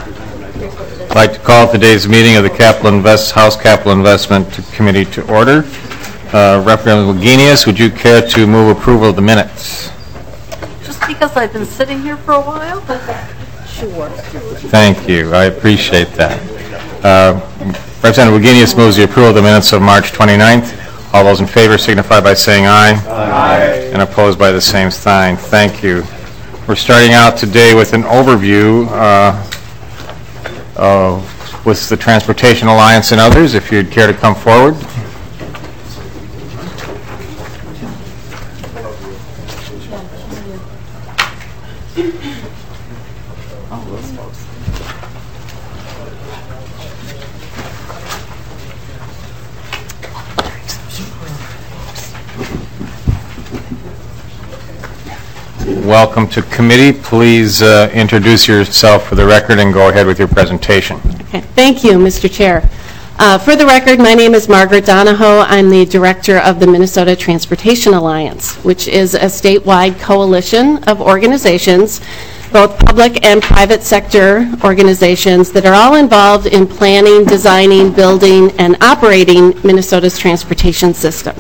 I'd like to call today's meeting of the House Capital Investment Committee to order. Representative Wagenius, would you care to move approval of the minutes? Just because I've been sitting here for a while? Sure. Thank you. I appreciate that. Representative Wagenius moves the approval of the minutes of March 29th. All those in favor signify by saying aye. Aye. And opposed by the same sign. Thank you. We're starting out today with an overview with the Transportation Alliance and others. If you'd care to come forward. Welcome to committee. Please introduce yourself for the record and go ahead with your presentation. Okay. Thank you, Mr. Chair. For the record, my name is Margaret Donahoe. I'm the director of the Minnesota Transportation Alliance, which is a statewide coalition of organizations, both public and private sector organizations that are all involved in planning, designing, building, and operating Minnesota's transportation system.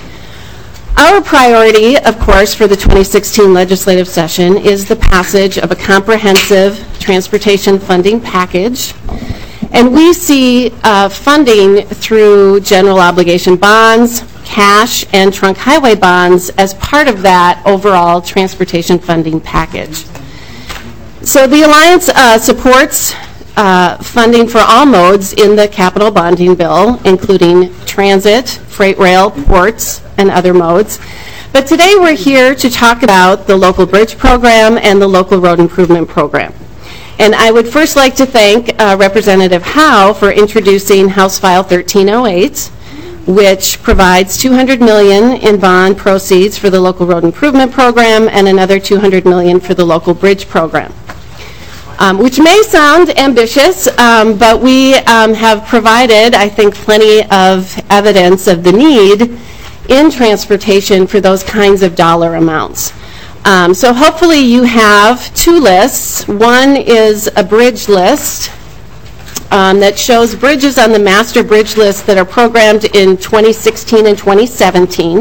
Our priority, of course, for the 2016 legislative session is the passage of a comprehensive transportation funding package. And we see funding through general obligation bonds, cash, and trunk highway bonds as part of that overall transportation funding package. So the Alliance supports funding for all modes in the capital bonding bill, including transit, freight rail, ports, and other modes. But today we're here to talk about the local bridge program and the local road improvement program. And I would first like to thank Representative Howe for introducing House File 1308, which provides $200 million in bond proceeds for the local road improvement program and another $200 million for the local bridge program. Which may sound ambitious, but we have provided, I think, plenty of evidence of the need in transportation for those kinds of dollar amounts. So hopefully you have two lists. One is a bridge list that shows bridges on the master bridge list that are programmed in 2016 and 2017.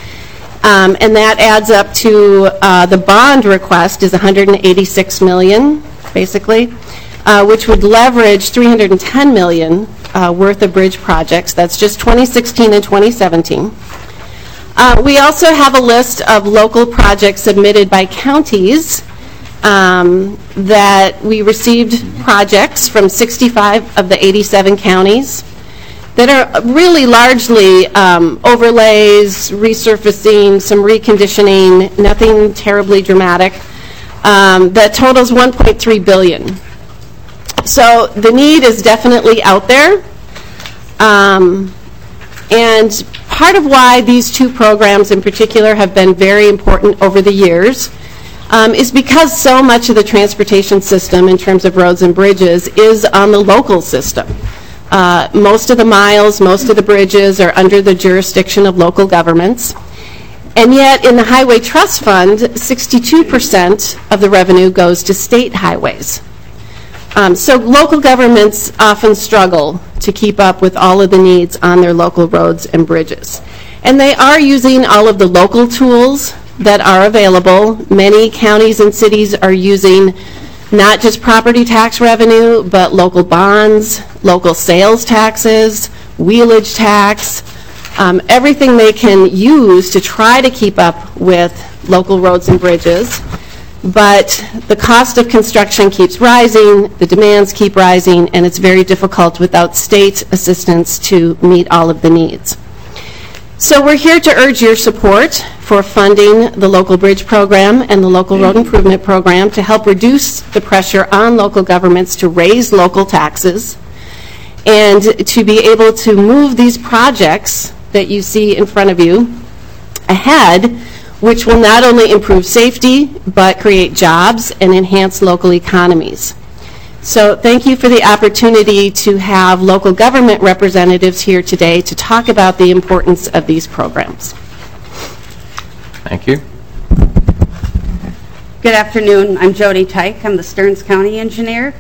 And that adds up to the bond request is $186 million, basically, which would leverage $310 million worth of bridge projects. That's just 2016 and 2017. We also have a list of local projects submitted by counties that we received projects from 65 of the 87 counties that are really largely overlays, resurfacing, some reconditioning, nothing terribly dramatic, that totals $1.3 billion. So the need is definitely out there. And part of why these two programs in particular have been very important over the years is because so much of the transportation system in terms of roads and bridges is on the local system. Most of the miles, most of the bridges are under the jurisdiction of local governments. And yet in the Highway Trust Fund, 62% of the revenue goes to state highways. So local governments often struggle to keep up with all of the needs on their local roads and bridges. And they are using all of the local tools that are available. Many counties and cities are using not just property tax revenue, but local bonds, local sales taxes, wheelage tax, everything they can use to try to keep up with local roads and bridges. But the cost of construction keeps rising, the demands keep rising, and it's very difficult without state assistance to meet all of the needs. So we're here to urge your support for funding the local bridge program and the local road improvement program to help reduce the pressure on local governments to raise local taxes and to be able to move these projects that you see in front of you ahead, which will not only improve safety, but create jobs and enhance local economies. So thank you for the opportunity to have local government representatives here today to talk about the importance of these programs. Thank you. Good afternoon. I'm Jody Tyke. I'm the Stearns County engineer.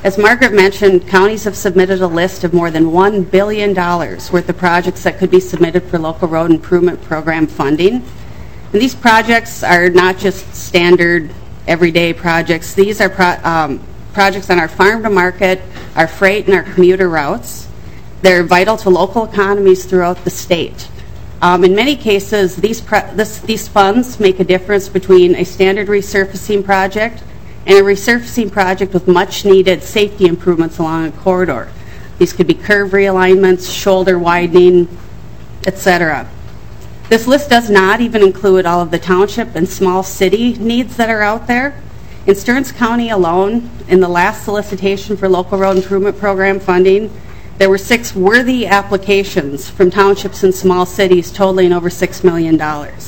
As Margaret mentioned, counties have submitted a list of more than $1 billion worth of projects that could be submitted for local road improvement program funding. And these projects are not just standard everyday projects. These are projects on our farm to market, our freight, and our commuter routes. They're vital to local economies throughout the state. In many cases, these funds make a difference between a standard resurfacing project and a resurfacing project with much-needed safety improvements along a corridor. These could be curve realignments, shoulder widening, etc. This list does not even include all of the township and small city needs that are out there. In Stearns County alone, in the last solicitation for local road improvement program funding, there were 6 worthy applications from townships and small cities totaling over $6 million.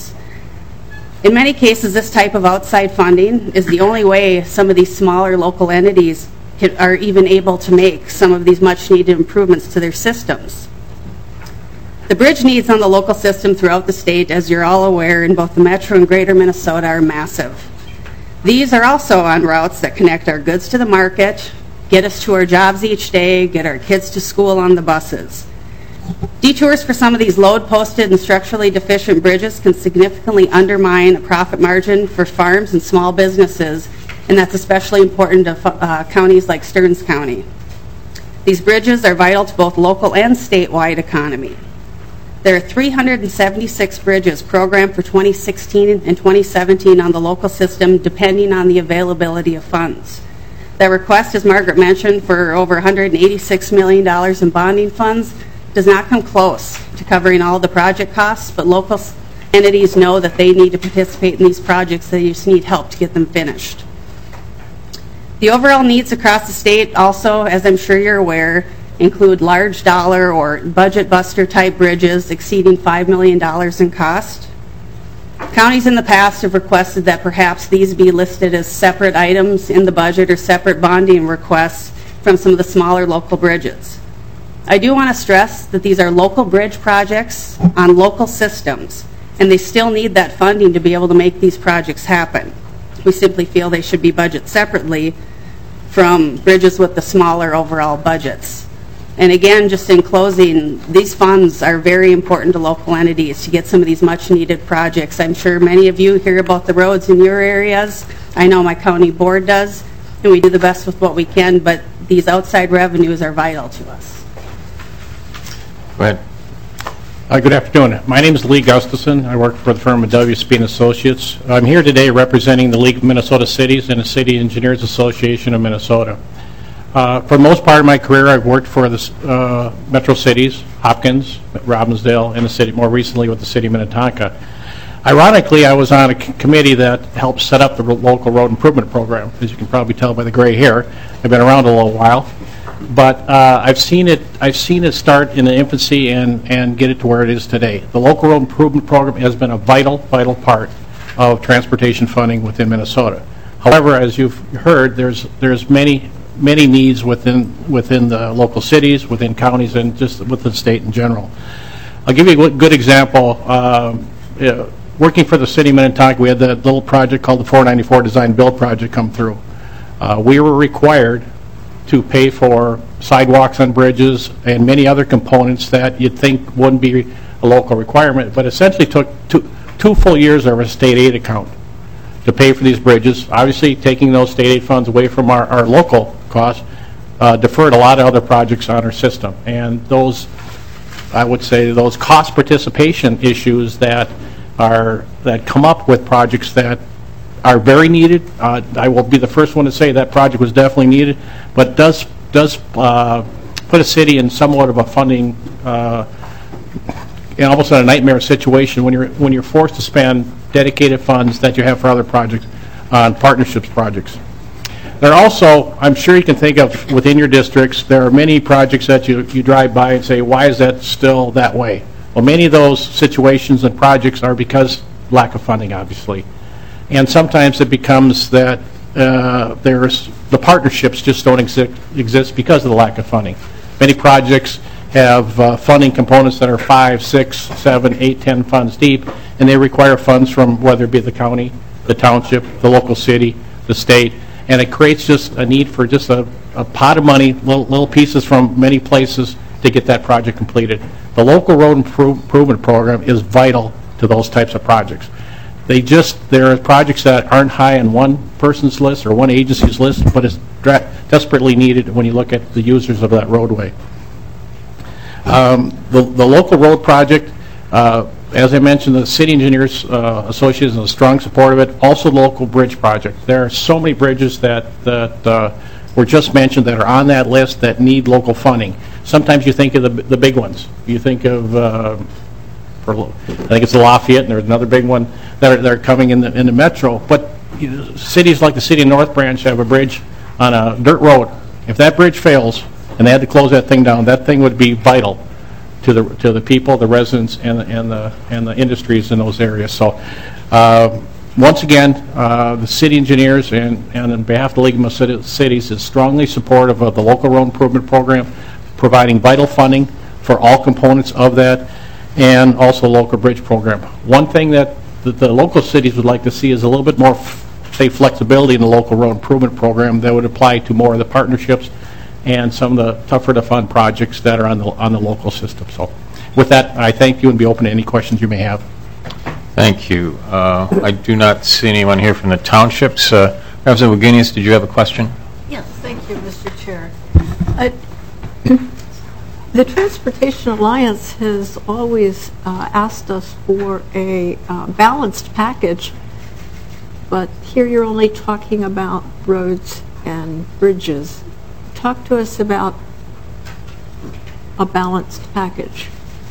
In many cases, this type of outside funding is the only way some of these smaller local entities are even able to make some of these much-needed improvements to their systems. The bridge needs on the local system throughout the state, as you're all aware, in both the metro and greater Minnesota are massive. These are also on routes that connect our goods to the market, get us to our jobs each day, get our kids to school on the buses. Detours for some of these load-posted and structurally deficient bridges can significantly undermine a profit margin for farms and small businesses, and that's especially important to counties like Stearns County. These bridges are vital to both local and statewide economy. There are 376 bridges programmed for 2016 and 2017 on the local system, depending on the availability of funds. That request, as Margaret mentioned, for over $186 million in bonding funds does not come close to covering all the project costs, but local entities know that they need to participate in these projects. They just need help to get them finished. The overall needs across the state also, as I'm sure you're aware, include large dollar or budget buster type bridges exceeding $5 million in cost. Counties in the past have requested that perhaps these be listed as separate items in the budget or separate bonding requests from some of the smaller local bridges. I do want to stress that these are local bridge projects on local systems, and they still need that funding to be able to make these projects happen. We simply feel they should be budgeted separately from bridges with the smaller overall budgets. And again, just in closing, these funds are very important to local entities to get some of these much-needed projects. I'm sure many of you hear about the roads in your areas. I know my county board does, and we do the best with what we can, but these outside revenues are vital to us. Go ahead. Good afternoon. My name is Lee Gustafson. I work for the firm of WSP & Associates. I'm here today representing the League of Minnesota Cities and the City Engineers Association of Minnesota. For the most part of my career, I've worked for the metro cities, Hopkins, Robbinsdale, and the city, more recently with the city of Minnetonka. Ironically, I was on a committee that helped set up the local road improvement program. As you can probably tell by the gray hair, I've been around a little while. But I've seen it start in the infancy and get it to where it is today. The local road improvement program has been a vital part of transportation funding within Minnesota. However, as you've heard, there's many needs within the local cities, within counties, and just within the state in general. I'll give you a good example. Working for the city of Minnetonka, we had that little project called the 494 Design Build project come through. We were required to pay for sidewalks on bridges and many other components that you'd think wouldn't be a local requirement, but essentially took two full years of our state aid account to pay for these bridges. Obviously, taking those state aid funds away from our local costs deferred a lot of other projects on our system. And those, I would say, those cost participation issues that come up with projects that are very needed. I will be the first one to say that project was definitely needed, but does put a city in somewhat of a funding, almost in a nightmare situation when you're forced to spend dedicated funds that you have for other projects on partnerships projects. There are also, I'm sure you can think of within your districts, there are many projects that you drive by and say, why is that still that way? Well, many of those situations and projects are because lack of funding, obviously. And sometimes it becomes that the partnerships just don't exist because of the lack of funding. Many projects have funding components that are 5, 6, 7, 8, 10 funds deep, and they require funds from whether it be the county, the township, the local city, the state, and it creates just a need for just a pot of money, little pieces from many places to get that project completed. The local road improvement program is vital to those types of projects. There are projects that aren't high on one person's list or one agency's list, but it's desperately needed when you look at the users of that roadway. The local road project, as I mentioned, the City Engineers Association is a strong support of it. Also, the local bridge project. There are so many bridges that were just mentioned that are on that list that need local funding. Sometimes you think of the big ones. You think of, I think it's the Lafayette, and there's another big one that are coming in the metro. But cities like the city of North Branch have a bridge on a dirt road. If that bridge fails and they had to close that thing down, that thing would be vital to the people, the residents, and the industries in those areas. So, once again, the city engineers and on behalf of the League of Minnesota Cities is strongly supportive of the local road improvement program, providing vital funding for all components of that, and also the local bridge program. One thing that the local cities would like to see is a little bit more, say, flexibility in the local road improvement program that would apply to more of the partnerships and some of the tougher to fund projects that are on the local system. So with that, I thank you and be open to any questions you may have. Thank you. I do not see anyone here from the townships. Representative Wagenius, did you have a question? Yes, thank you, Mr. Chair. The Transportation Alliance has always asked us for a balanced package, but here you're only talking about roads and bridges. Talk to us about a balanced package.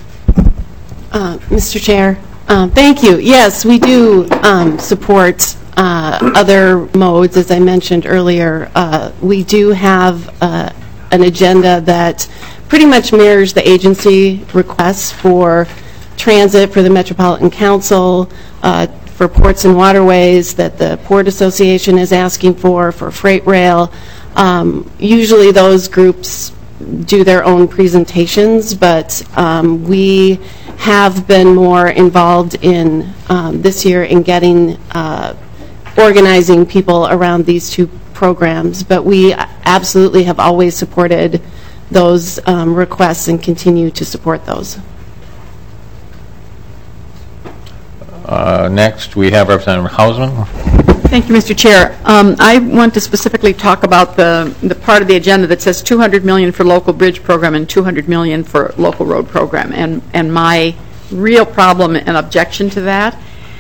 Mr. Chair, thank you. Yes, we do support other modes, as I mentioned earlier. We do have an agenda that pretty much mirrors the agency requests for transit for the Metropolitan Council, for ports and waterways that the Port Association is asking for freight rail. Usually those groups do their own presentations, but we have been more involved in this year in getting organizing people around these two programs. But we absolutely have always supported those requests and continue to support those. Next, we have Representative Hausman. Thank you, Mr. Chair. I want to specifically talk about the part of the agenda that says $200 million for local bridge program and $200 million for local road program. And my real problem and objection to that,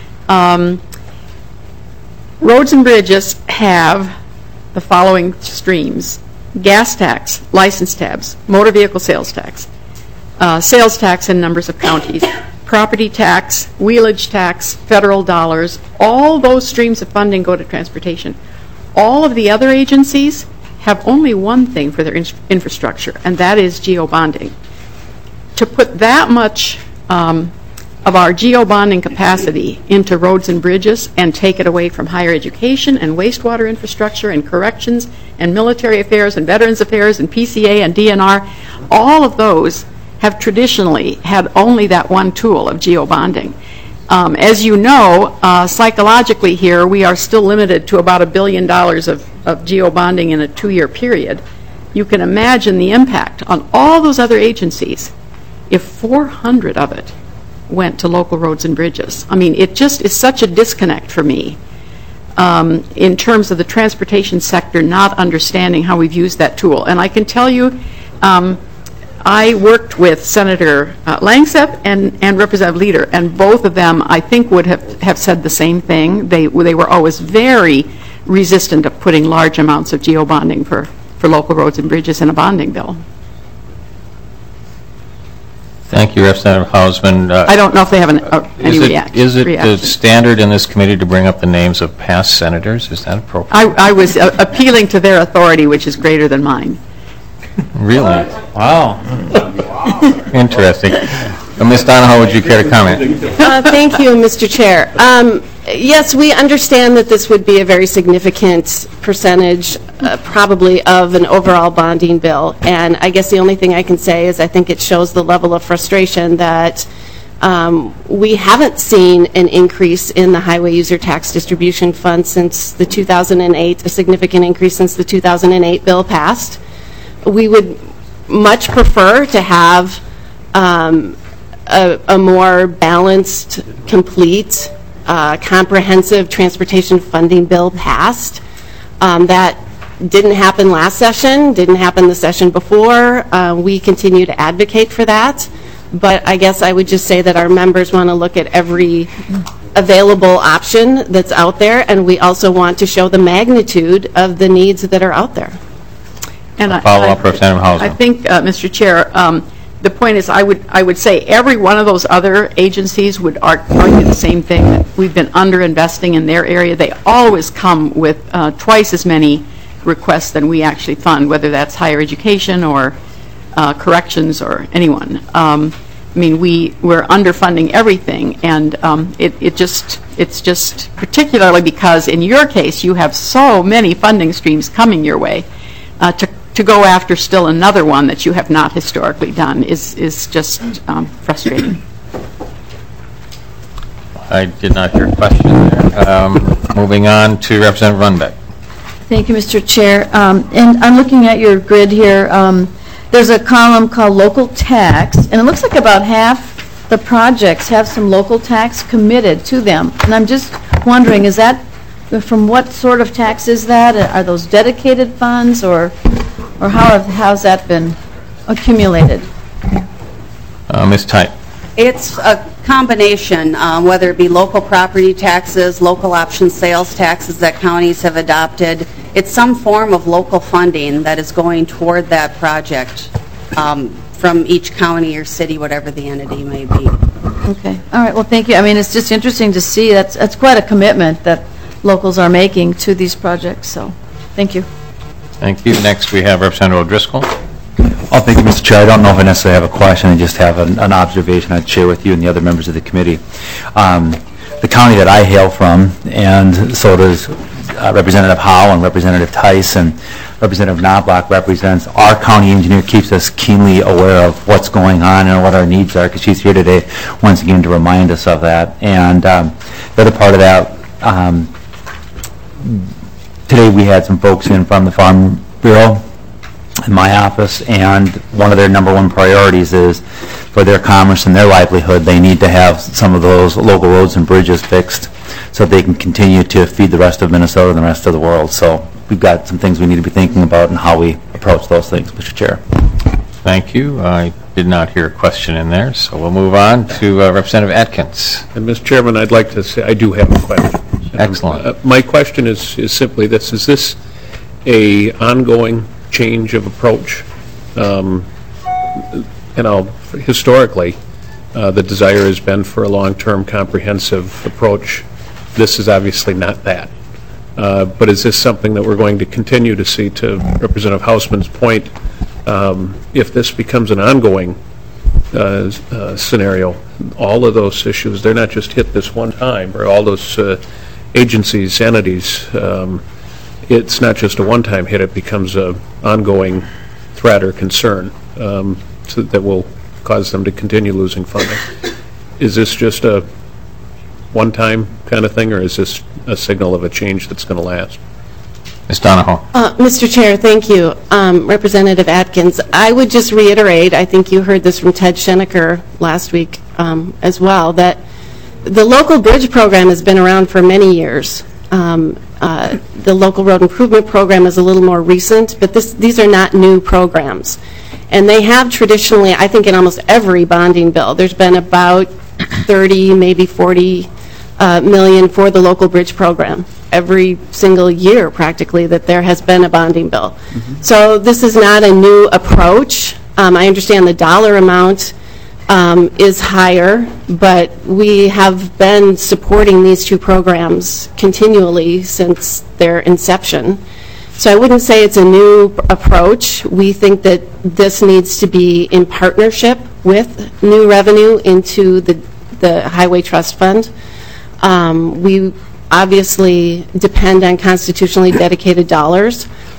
roads and bridges have the following streams: gas tax, license tabs, motor vehicle sales tax in numbers of counties, property tax, wheelage tax, federal dollars. All those streams of funding go to transportation. All of the other agencies have only one thing for their infrastructure, and that is geo-bonding. To put that much of our geo-bonding capacity into roads and bridges and take it away from higher education and wastewater infrastructure and corrections and military affairs and veterans affairs and PCA and DNR, all of those have traditionally had only that one tool of geo-bonding. As you know, psychologically here, we are still limited to about $1 billion of geo-bonding in a 2-year period. You can imagine the impact on all those other agencies if 400 of it went to local roads and bridges. I mean, it just is such a disconnect for me in terms of the transportation sector not understanding how we've used that tool. And I can tell you, I worked with Senator Langsep and Representative Leader, and both of them, I think, would have said the same thing. They were always very resistant of putting large amounts of geo-bonding for local roads and bridges in a bonding bill. Thank you, Representative Hausman. I don't know if they have any reaction. Is it the standard in this committee to bring up the names of past senators? Is that appropriate? I was appealing to their authority, which is greater than mine. Really? Wow. Interesting. Ms. Donahoe, would you care to comment? Thank you, Mr. Chair. Yes, we understand that this would be a very significant percentage, probably, of an overall bonding bill. And I guess the only thing I can say is I think it shows the level of frustration that We haven't seen an increase in the highway user tax distribution fund since the 2008, a significant increase since the 2008 bill passed. We would much prefer to have a more balanced, complete, comprehensive transportation funding bill passed. That didn't happen last session, didn't happen the session before. We continue to advocate for that. But I guess I would just say that our members want to look at every available option that's out there, and we also want to show the magnitude of the needs that are out there. And Follow-up, Representative Hauser. I think, Mr. Chair, the point is I would say every one of those other agencies would argue the same thing, that we've been under-investing in their area. They always come with twice as many requests than we actually fund, whether that's higher education or corrections or anyone. I mean, we're underfunding everything, and it's just particularly because in your case you have so many funding streams coming your way. To go after still another one that you have not historically done is just frustrating. I did not hear a question there. Moving on to Representative Runbeck. Thank you, Mr. Chair. And I'm looking at your grid here. There's a column called local tax, and it looks like about half the projects have some local tax committed to them. And I'm just wondering, is that from what sort of tax is that? Are those dedicated funds, or how's that been accumulated? Ms. Tite. It's a combination, whether it be local property taxes, local option sales taxes that counties have adopted. It's some form of local funding that is going toward that project from each county or city, whatever the entity may be. Okay. All right. Well, thank you. I mean, it's just interesting to see. That's quite a commitment that locals are making to these projects. So, thank you. Thank you. Next, we have Representative O'Driscoll. Oh, thank you, Mr. Chair. I don't know if I necessarily have a question. I just have an observation I'd share with you and the other members of the committee. The county that I hail from, and so does Representative Howe and Representative Tice and Representative Knobloch represents, our county engineer keeps us keenly aware of what's going on and what our needs are, because she's here today once again to remind us of that. And the other part of that, today we had some folks in from the Farm Bureau in my office, and one of their number one priorities is for their commerce and their livelihood, they need to have some of those local roads and bridges fixed so they can continue to feed the rest of Minnesota and the rest of the world. So we've got some things we need to be thinking about and how we approach those things, Mr. Chair. Thank you. I did not hear a question in there, so we'll move on to Representative Atkins. And Mr. Chairman, I'd like to say I do have a question. Excellent. My question is simply this: is this a ongoing change of approach? Historically, the desire has been for a long-term comprehensive approach. This is obviously not that. But is this something that we're going to continue to see, to Representative Hausman's point, if this becomes an ongoing scenario, all of those issues, they're not just hit this one time, or all those agencies, entities, it's not just a one-time hit, it becomes an ongoing threat or concern that will cause them to continue losing funding. Is this just a one-time kind of thing, or is this a signal of a change that's going to last? Ms. Donahoe. Mr. Chair, thank you. Representative Atkins, I would just reiterate, I think you heard this from Ted Schenecker last week as well, that the local bridge program has been around for many years. The local road improvement program is a little more recent, but these are not new programs. And they have traditionally, I think in almost every bonding bill, there's been about 30, maybe 40 million for the local bridge program every single year practically that there has been a bonding bill. Mm-hmm. So this is not a new approach. I understand the dollar amount is higher, but we have been supporting these two programs continually since their inception. So I wouldn't say it's a new approach. We think that this needs to be in partnership with new revenue into the Highway Trust Fund. We obviously depend on constitutionally dedicated dollars,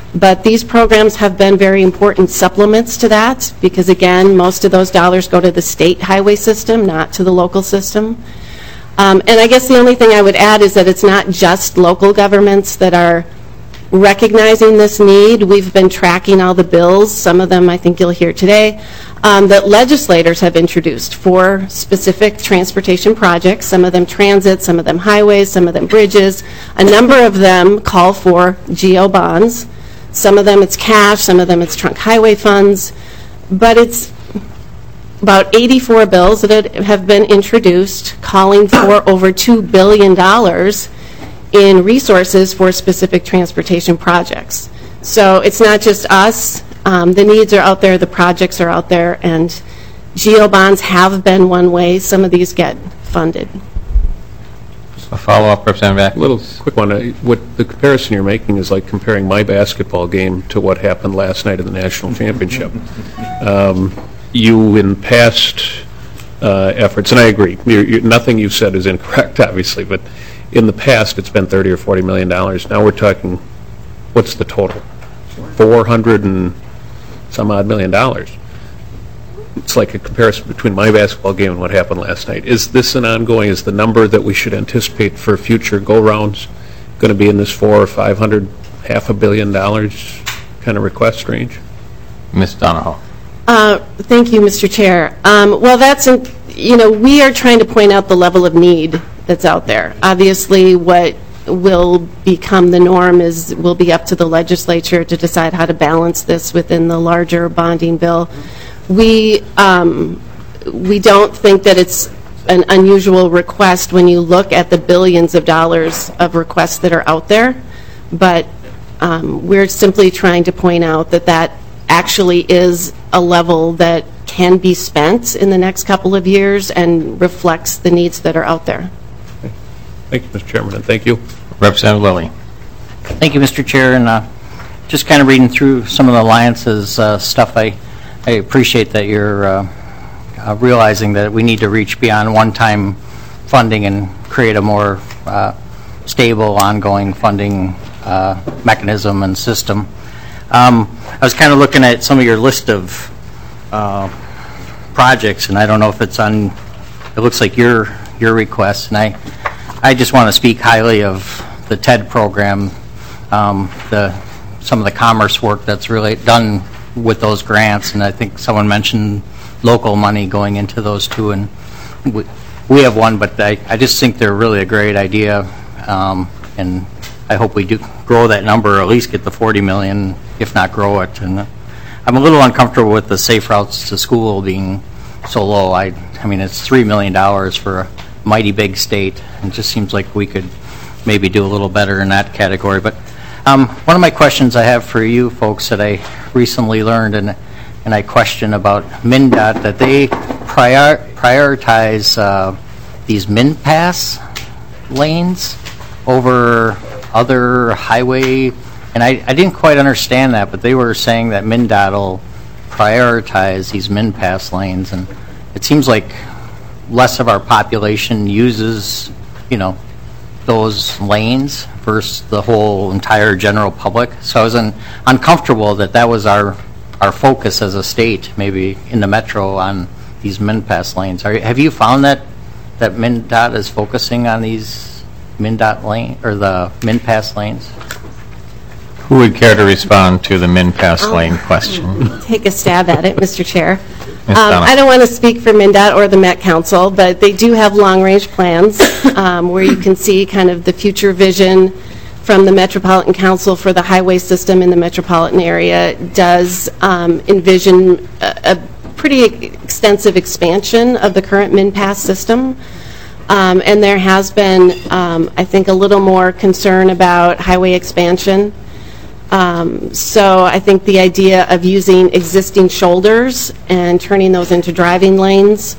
But these programs have been very important supplements to that because, again, most of those dollars go to the state highway system, not to the local system. And I guess the only thing I would add is that it's not just local governments that are recognizing this need. We've been tracking all the bills, some of them I think you'll hear today, that legislators have introduced for specific transportation projects, some of them transit, some of them highways, some of them bridges. A number of them call for GO bonds. Some of them it's cash, some of them it's trunk highway funds, but it's about 84 bills that have been introduced calling for over $2 billion in resources for specific transportation projects. So it's not just us. The needs are out there, the projects are out there, and GO bonds have been one way some of these get funded. A follow-up, Representative Atkins. A little quick one. What the comparison you're making is like comparing my basketball game to what happened last night in the national championship. You, in past efforts, and I agree, nothing you've said is incorrect, obviously, but in the past it's been $30 or $40 million. Now we're talking, what's the total? 400 and some odd $million. It's like a comparison between my basketball game and what happened last night. Is this an ongoing, is the number that we should anticipate for future go-rounds going to be in this 400 or 500, $500 million kind of request range? Ms. Donahoe. Thank you, Mr. Chair. Well, that's, we are trying to point out the level of need that's out there. Obviously, what will become the norm will be up to the legislature to decide how to balance this within the larger bonding bill. We don't think that it's an unusual request when you look at the billions of dollars of requests that are out there, but we're simply trying to point out that that actually is a level that can be spent in the next couple of years and reflects the needs that are out there. Okay. Thank you, Mr. Chairman, and thank you. Representative Lilly. Thank you, Mr. Chair, and just kind of reading through some of the Alliance's stuff, I appreciate that you're realizing that we need to reach beyond one-time funding and create a more stable, ongoing funding mechanism and system. I was kind of looking at some of your list of projects, and I don't know if it's on, it looks like your request, and I just want to speak highly of the TED program, some of the commerce work that's really done with those grants, and I think someone mentioned local money going into those too, and we have one, but I just think they're really a great idea, and I hope we do grow that number, or at least get the 40 million, if not grow it. And I'm a little uncomfortable with the safe routes to school being so low. I mean, it's $3 million for a mighty big state, and it just seems like we could maybe do a little better in that category. But one of my questions I have for you folks that I recently learned, and I question about MnDOT, that they prioritize these MnPass lanes over other highway, and I didn't quite understand that, but they were saying that MnDOT will prioritize these MnPass lanes, and it seems like less of our population uses, those lanes versus the whole entire general public. So I was uncomfortable that was our focus as a state, maybe in the metro, on these MnPass lanes. Have you found that MnDOT is focusing on these MnDOT lane, or the MnPass lanes? Who would care to respond to the MnPass lane question? Take a stab at it, Mr. Chair. I don't want to speak for MnDOT or the Met Council, but they do have long-range plans where you can see kind of the future vision from the Metropolitan Council for the highway system in the metropolitan area. Does envision a pretty extensive expansion of the current MnPass system. And there has been, I think, a little more concern about highway expansion. So I think the idea of using existing shoulders and turning those into driving lanes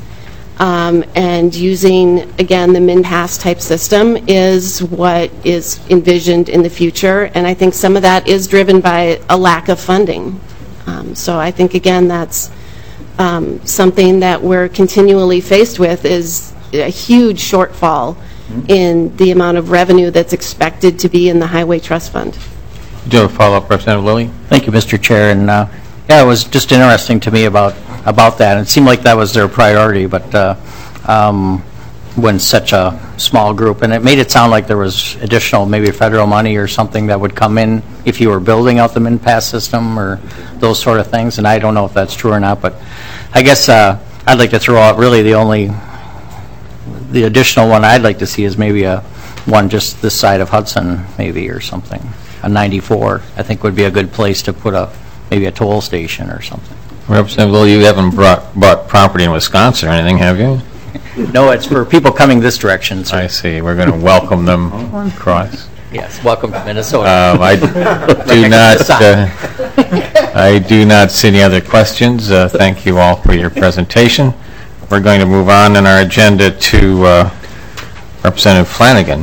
and using, again, the MnPass type system is what is envisioned in the future. And I think some of that is driven by a lack of funding. So I think, again, that's something that we're continually faced with, is a huge shortfall in the amount of revenue that's expected to be in the Highway Trust Fund. Do you have a follow-up, Representative Lilly? Thank you, Mr. Chair. And yeah, it was just interesting to me about that. And it seemed like that was their priority, but when such a small group, and it made it sound like there was additional, maybe federal money or something that would come in if you were building out the MinPass system or those sort of things. And I don't know if that's true or not, but I guess I'd like to throw out really the additional one I'd like to see is maybe one just this side of Hudson, maybe, or something. A 94, I think, would be a good place to put maybe a toll station or something. Representative Lilly, you haven't bought property in Wisconsin or anything, have you? No, it's for people coming this direction, sir. I see. We're going to welcome them across. Yes, welcome to Minnesota. I do not see any other questions. Thank you all for your presentation. We're going to move on in our agenda to Representative Flanagan.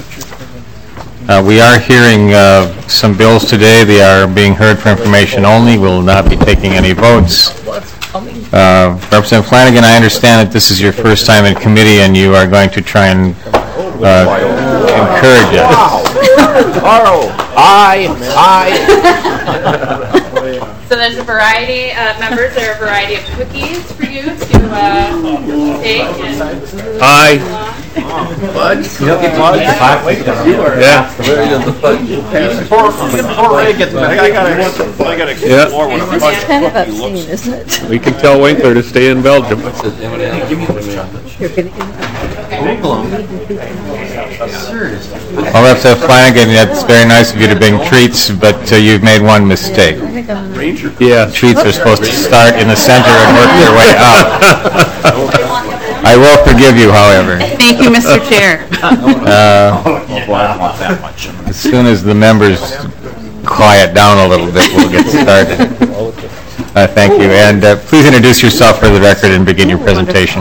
We are hearing some bills today. They are being heard for information only. We will not be taking any votes. Representative Flanagan, I understand that this is your first time in committee and you are going to try and encourage us. So there's a variety, members, there are a variety of cookies for you to take and Aye. Fudge? Yeah. It's kind of obscene, isn't it? We can tell Winkler to stay in Belgium. Well, Representative Flanagan, that's very nice of you to bring treats, but you've made one mistake. Yeah. Treats are supposed to start in the center and work their way up. I will forgive you, however. Thank you, Mr. Chair. As soon as the members quiet down a little bit, we'll get started. Thank you. And please introduce yourself for the record and begin your presentation.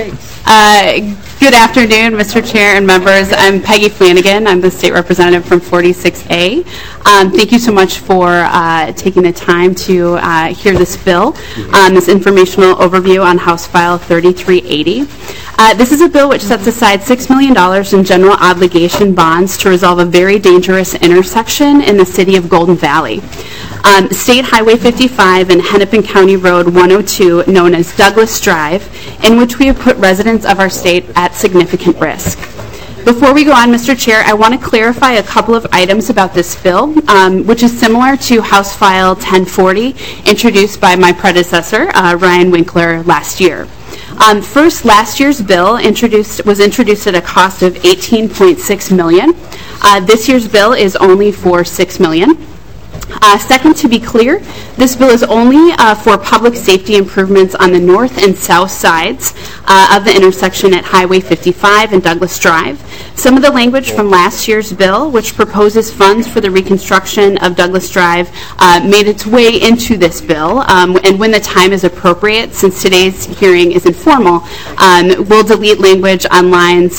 Good afternoon, Mr. Chair and members. I'm Peggy Flanagan. I'm the state representative from 46A. Thank you so much for taking the time to hear this bill, this informational overview on House File 3380. This is a bill which sets aside $6 million in general obligation bonds to resolve a very dangerous intersection in the city of Golden Valley. State Highway 55 and Hennepin County Road 102, known as Douglas Drive, in which we have put residents of our state at significant risk. Before we go on, Mr. Chair, I want to clarify a couple of items about this bill, which is similar to House File 1040, introduced by my predecessor, Ryan Winkler, last year. First, last year's bill was introduced at a cost of $18.6 million. This year's bill is only for $6 million. Second, to be clear, this bill is only for public safety improvements on the north and south sides of the intersection at Highway 55 and Douglas Drive. Some of the language from last year's bill, which proposes funds for the reconstruction of Douglas Drive, made its way into this bill. And when the time is appropriate, since today's hearing is informal, we'll delete language on lines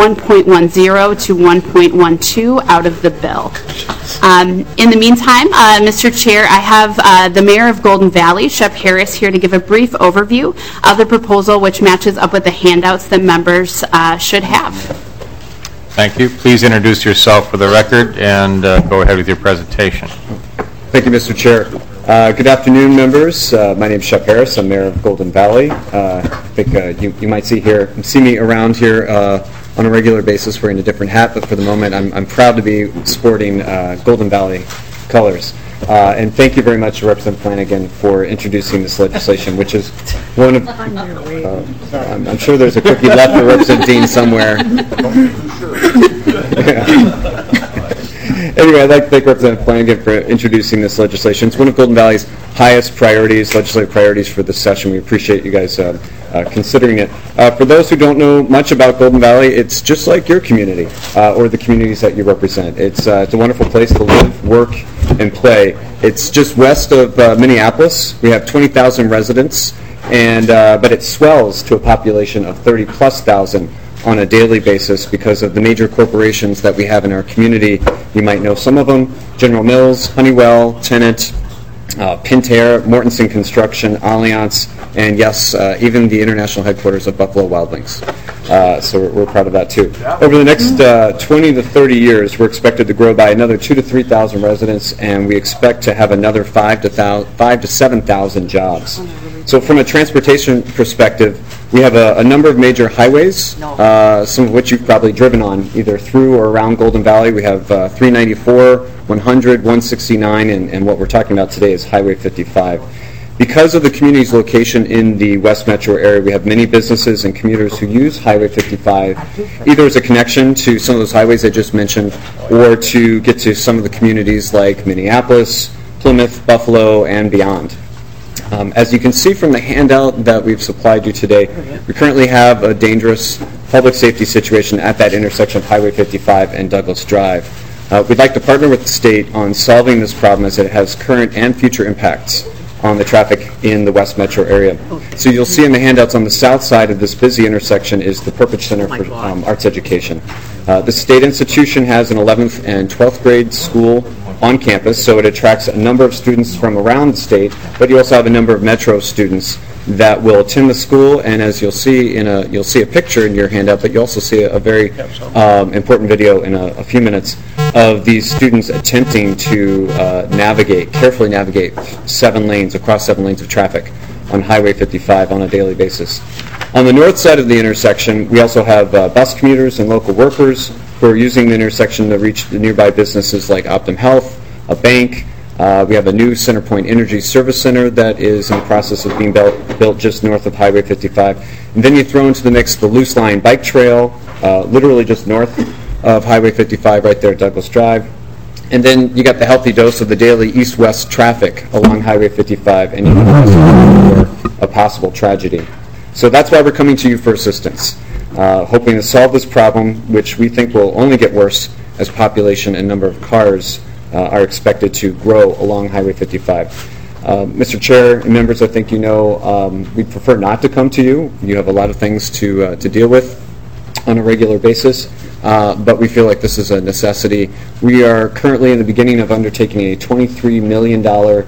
1.10 to 1.12 out of the bill. In the meantime, Mr. Chair, I have the Mayor of Golden Valley, Shep Harris, here to give a brief overview of the proposal, which matches up with the handouts that members should have. Thank you. Please introduce yourself for the record and go ahead with your presentation. Thank you, Mr. Chair. Good afternoon, members. My name is Shep Harris. I'm Mayor of Golden Valley. I think you might see me around here on a regular basis wearing a different hat, but for the moment I'm proud to be sporting Golden Valley colors. And thank you very much to Representative Flanagan for introducing this legislation, which is one of, I'm sure there's a cookie left for Representative Dean somewhere. Anyway, I'd like to thank Representative Flanagan for introducing this legislation. It's one of Golden Valley's highest priorities, legislative priorities for this session. We appreciate you guys considering it. For those who don't know much about Golden Valley, it's just like your community or the communities that you represent. It's a wonderful place to live, work, and play. It's just west of Minneapolis. We have 20,000 residents, and but it swells to a population of 30,000+ on a daily basis because of the major corporations that we have in our community. You might know some of them: General Mills, Honeywell, Tennant, Pentair, Mortensen Construction, Allianz, and yes, even the international headquarters of Buffalo Wild Wings. So we're proud of that too. Over the next 20 to 30 years, we're expected to grow by another 2,000 to 3,000 residents, and we expect to have another 5,000 to 7,000 jobs. So from a transportation perspective, we have a number of major highways, some of which you've probably driven on, either through or around Golden Valley. We have 394, 100, 169, and what we're talking about today is Highway 55. Because of the community's location in the West Metro area, we have many businesses and commuters who use Highway 55 either as a connection to some of those highways I just mentioned or to get to some of the communities like Minneapolis, Plymouth, Buffalo, and beyond. As you can see from the handout that we've supplied you today, we currently have a dangerous public safety situation at that intersection of Highway 55 and Douglas Drive. We'd like to partner with the state on solving this problem as it has current and future impacts on the traffic in the West Metro area. So you'll see in the handouts on the south side of this busy intersection is the Perpich Center for Arts Education. The state institution has an 11th and 12th grade school on campus, so it attracts a number of students from around the state, but you also have a number of Metro students that will attend the school, and as you'll see you'll see a picture in your handout, but you also see a very important video in a few minutes of these students attempting to carefully navigate across 7 lanes of traffic on Highway 55 on a daily basis. On the north side of the intersection, we also have bus commuters and local workers who are using the intersection to reach the nearby businesses like Optum Health, a bank. We have a new CenterPoint Energy Service Center that is in the process of being built just north of Highway 55. And then you throw into the mix the Loose Line Bike Trail, literally just north of Highway 55 right there at Douglas Drive. And then you got the healthy dose of the daily east-west traffic along Highway 55, and you can for a possible tragedy. So that's why we're coming to you for assistance, hoping to solve this problem, which we think will only get worse as population and number of cars are expected to grow along Highway 55. Mr. Chair and members, I think you know we'd prefer not to come to you. You have a lot of things to deal with on a regular basis, but we feel like this is a necessity. We are currently in the beginning of undertaking a $23 million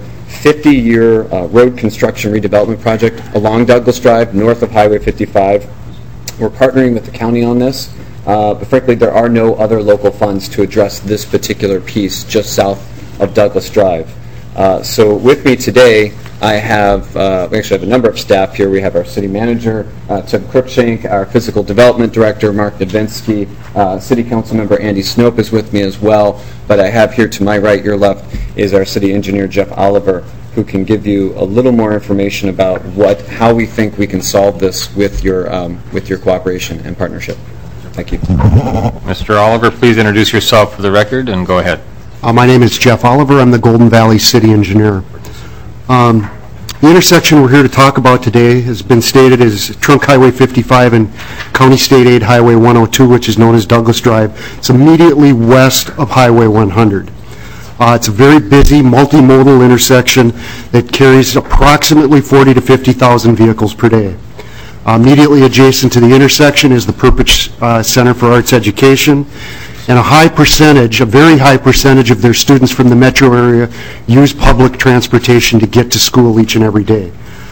50-year road construction redevelopment project along Douglas Drive, north of Highway 55. We're partnering with the county on this, but frankly, there are no other local funds to address this particular piece just south of Douglas Drive. So with me today, I have, we actually have a number of staff here. We have our city manager, Tim Cruikshank, our physical development director, Mark Novinsky, city council member Andy Snope is with me as well. But I have here to my right, your left, is our city engineer, Jeff Oliver, who can give you a little more information about how we think we can solve this with your cooperation and partnership. Thank you. Mr. Oliver, please introduce yourself for the record and go ahead. My name is Jeff Oliver. I'm the Golden Valley City Engineer. The intersection we're here to talk about today has been stated as Trunk Highway 55 and County State Aid Highway 102, which is known as Douglas Drive. It's immediately west of Highway 100. It's a very busy, multimodal intersection that carries approximately 40 to 50,000 vehicles per day. Immediately adjacent to the intersection is the Perpich Center for Arts Education, and a very high percentage of their students from the metro area use public transportation to get to school each and every day.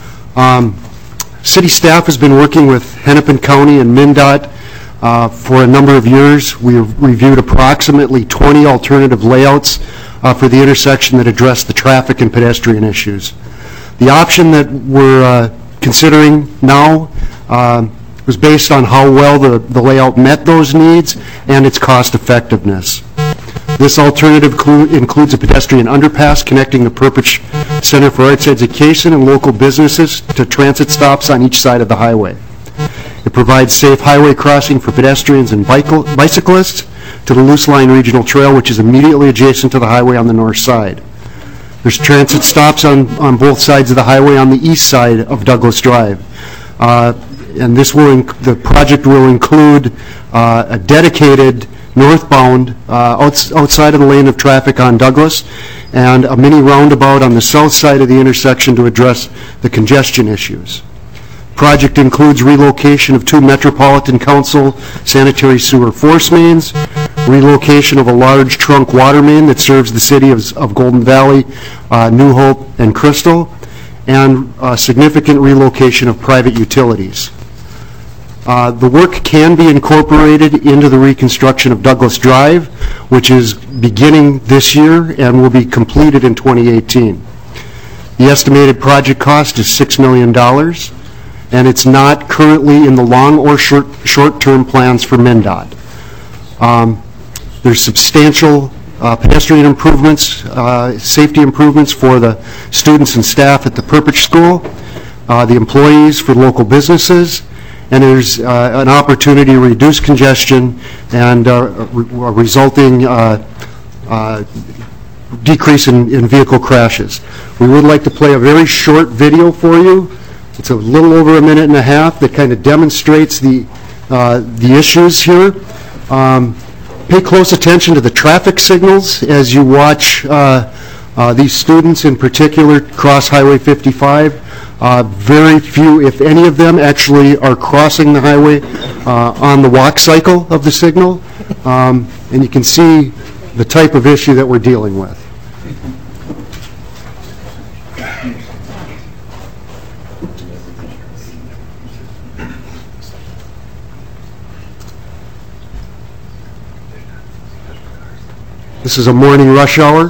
City staff has been working with Hennepin County and MnDOT for a number of years. We have reviewed approximately 20 alternative layouts for the intersection that address the traffic and pedestrian issues. The option that we're considering now was based on how well the layout met those needs and its cost effectiveness. This alternative includes a pedestrian underpass connecting the Perpich Center for Arts Education and local businesses to transit stops on each side of the highway. It provides safe highway crossing for pedestrians and bicyclists to the Loose Line Regional Trail, which is immediately adjacent to the highway on the north side. There's transit stops on both sides of the highway on the east side of Douglas Drive. And the project will include a dedicated northbound outside of the lane of traffic on Douglas and a mini roundabout on the south side of the intersection to address the congestion issues. Project includes relocation of 2 Metropolitan Council sanitary sewer force mains, relocation of a large trunk water main that serves the city of Golden Valley, New Hope, and Crystal, and significant relocation of private utilities. The work can be incorporated into the reconstruction of Douglas Drive, which is beginning this year and will be completed in 2018. The estimated project cost is $6 million, and it's not currently in the long or short-term plans for MnDOT. There's substantial pedestrian improvements, safety improvements for the students and staff at the Perpich School, the employees, for local businesses, and there's an opportunity to reduce congestion and resulting decrease in vehicle crashes. We would like to play a very short video for you. It's a little over a minute and a half that kind of demonstrates the issues here. Pay close attention to the traffic signals as you watch these students in particular cross Highway 55. Very few, if any of them, actually are crossing the highway on the walk cycle of the signal. And you can see the type of issue that we're dealing with. This is a morning rush hour.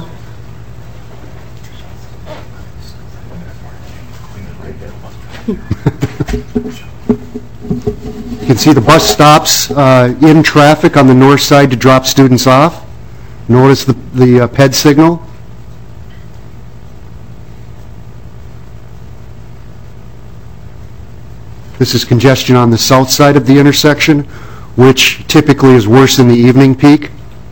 You can see the bus stops in traffic on the north side to drop students off. Notice the PED signal. This is congestion on the south side of the intersection, which typically is worse in the evening peak.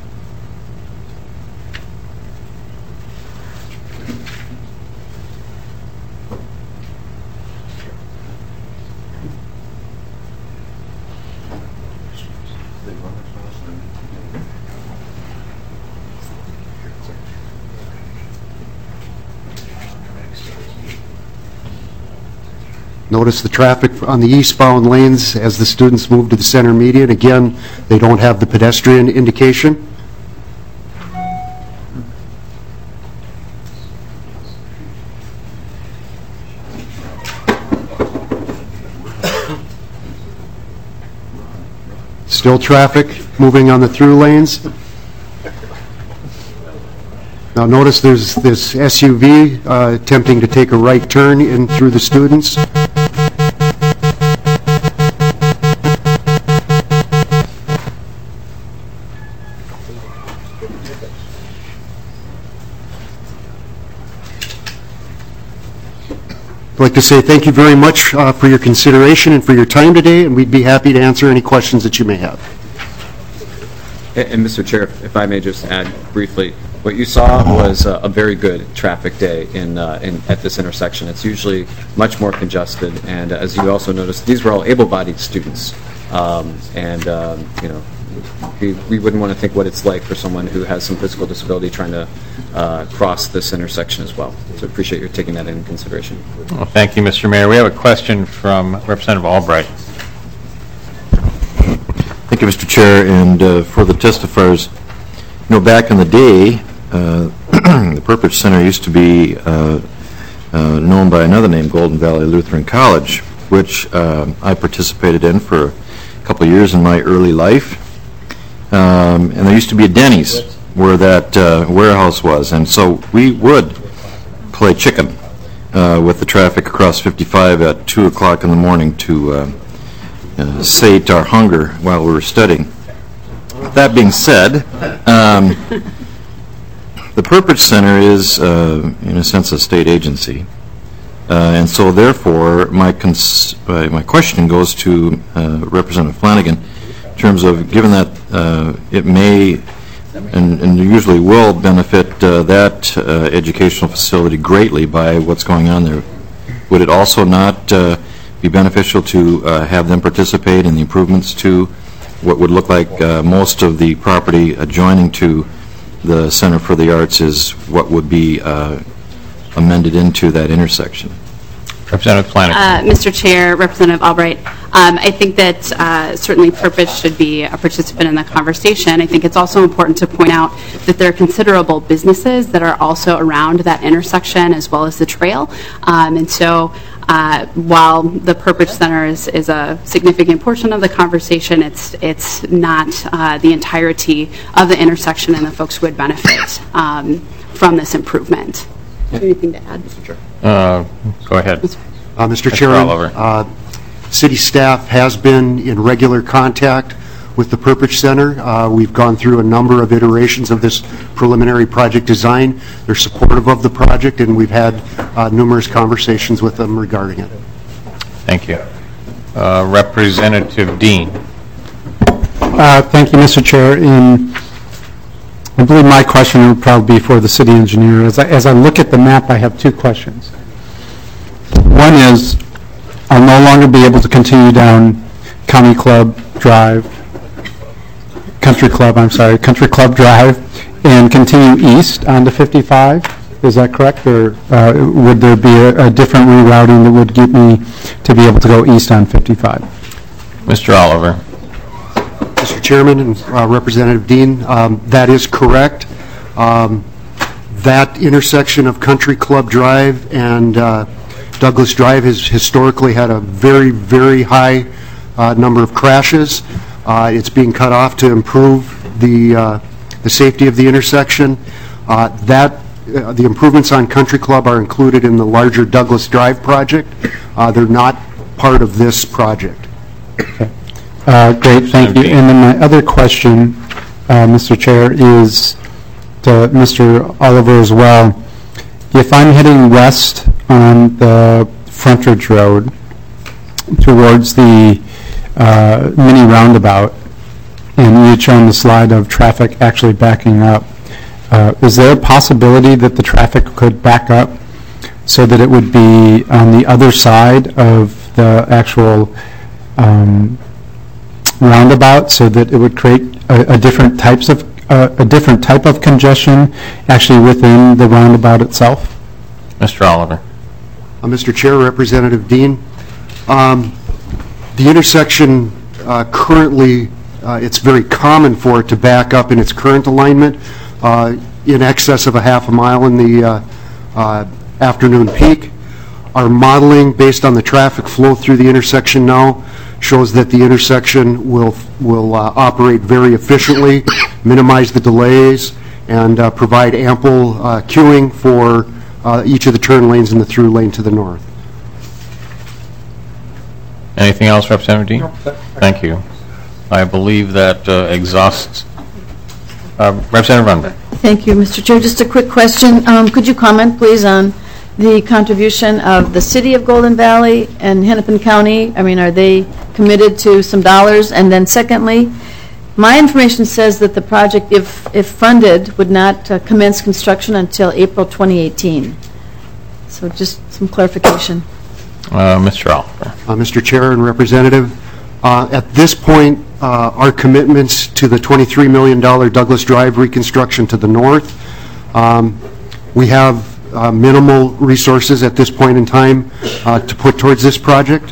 Notice the traffic on the eastbound lanes as the students move to the center median. Again, they don't have the pedestrian indication. Still traffic moving on the through lanes. Now notice there's this SUV attempting to take a right turn in through the students. I'd like to say thank you very much for your consideration and for your time today, and we'd be happy to answer any questions that you may have. And Mr. Chair, if I may just add briefly, what you saw was a very good traffic day at this intersection. It's usually much more congested, and as you also noticed, these were all able-bodied students, you know, we wouldn't want to think what it's like for someone who has some physical disability trying to cross this intersection as well. So I appreciate your taking that into consideration. Well, thank you, Mr. Mayor. We have a question from Representative Albright. Thank you, Mr. Chair, and for the testifiers, you know, back in the day, the Perpich Center used to be known by another name, Golden Valley Lutheran College, which I participated in for a couple of years in my early life. And there used to be a Denny's where that warehouse was, and so we would play chicken with the traffic across 55 at 2 o'clock in the morning to sate our hunger while we were studying. That being said, the Perpich Center is, in a sense, a state agency, and so therefore my question goes to Representative Flanagan in terms of, given that it may and usually will benefit that educational facility greatly by what's going on there, would it also not be beneficial to have them participate in the improvements to what would look like most of the property adjoining to the Center for the Arts is what would be amended into that intersection? Representative Flanagan. Mr. Chair, Representative Albright, I think that certainly Perpich should be a participant in the conversation. I think it's also important to point out that there are considerable businesses that are also around that intersection as well as the trail. And so While the Purpose Center is a significant portion of the conversation, it's not the entirety of the intersection and the folks who would benefit from this improvement. Anything to add? Mr. Chair. Go ahead. Mr. Chairman, city staff has been in regular contact with the Purpose Center. We've gone through a number of iterations of this preliminary project design. They're supportive of the project, and we've had numerous conversations with them regarding it. Thank you. Representative Dean. Thank you, Mr. Chair. I believe my question would probably be for the city engineer. As I look at the map, I have two questions. One is, I'll no longer be able to continue down Country Club Drive, and continue east onto 55. Is that correct? Or would there be a different rerouting that would get me to be able to go east on 55? Mr. Oliver. Mr. Chairman and Representative Dean, that is correct. That intersection of Country Club Drive and Douglas Drive has historically had a very, very high number of crashes. It's being cut off to improve the safety of the intersection. The improvements on Country Club are included in the larger Douglas Drive project. They're not part of this project. Okay. Great, thank you. And then my other question, Mr. Chair, is to Mr. Oliver as well. If I'm heading west on the frontage road towards the mini roundabout, and you had shown the slide of traffic actually backing up, is there a possibility that the traffic could back up so that it would be on the other side of the actual roundabout, so that it would create a different type of congestion actually within the roundabout itself? Mr. Oliver. Mr. Chair, Representative Dean, the intersection currently, it's very common for it to back up in its current alignment in excess of a half a mile in the afternoon peak. Our modeling based on the traffic flow through the intersection now shows that the intersection will operate very efficiently, minimize the delays, and provide ample queuing for each of the turn lanes in the through lane to the north. Anything else, Representative Dean? No. Thank you. I believe that exhausts. Representative Runbeck. Thank you, Mr. Chair. Just a quick question. Could you comment, please, on the contribution of the City of Golden Valley and Hennepin County? I mean, are they committed to some dollars? And then secondly, my information says that the project, if funded, would not commence construction until April 2018. So just some clarification. Mr. Oliver. Mr. Chair and Representative, at this point, our commitments to the $23 million Douglas Drive reconstruction to the north, we have minimal resources at this point in time to put towards this project.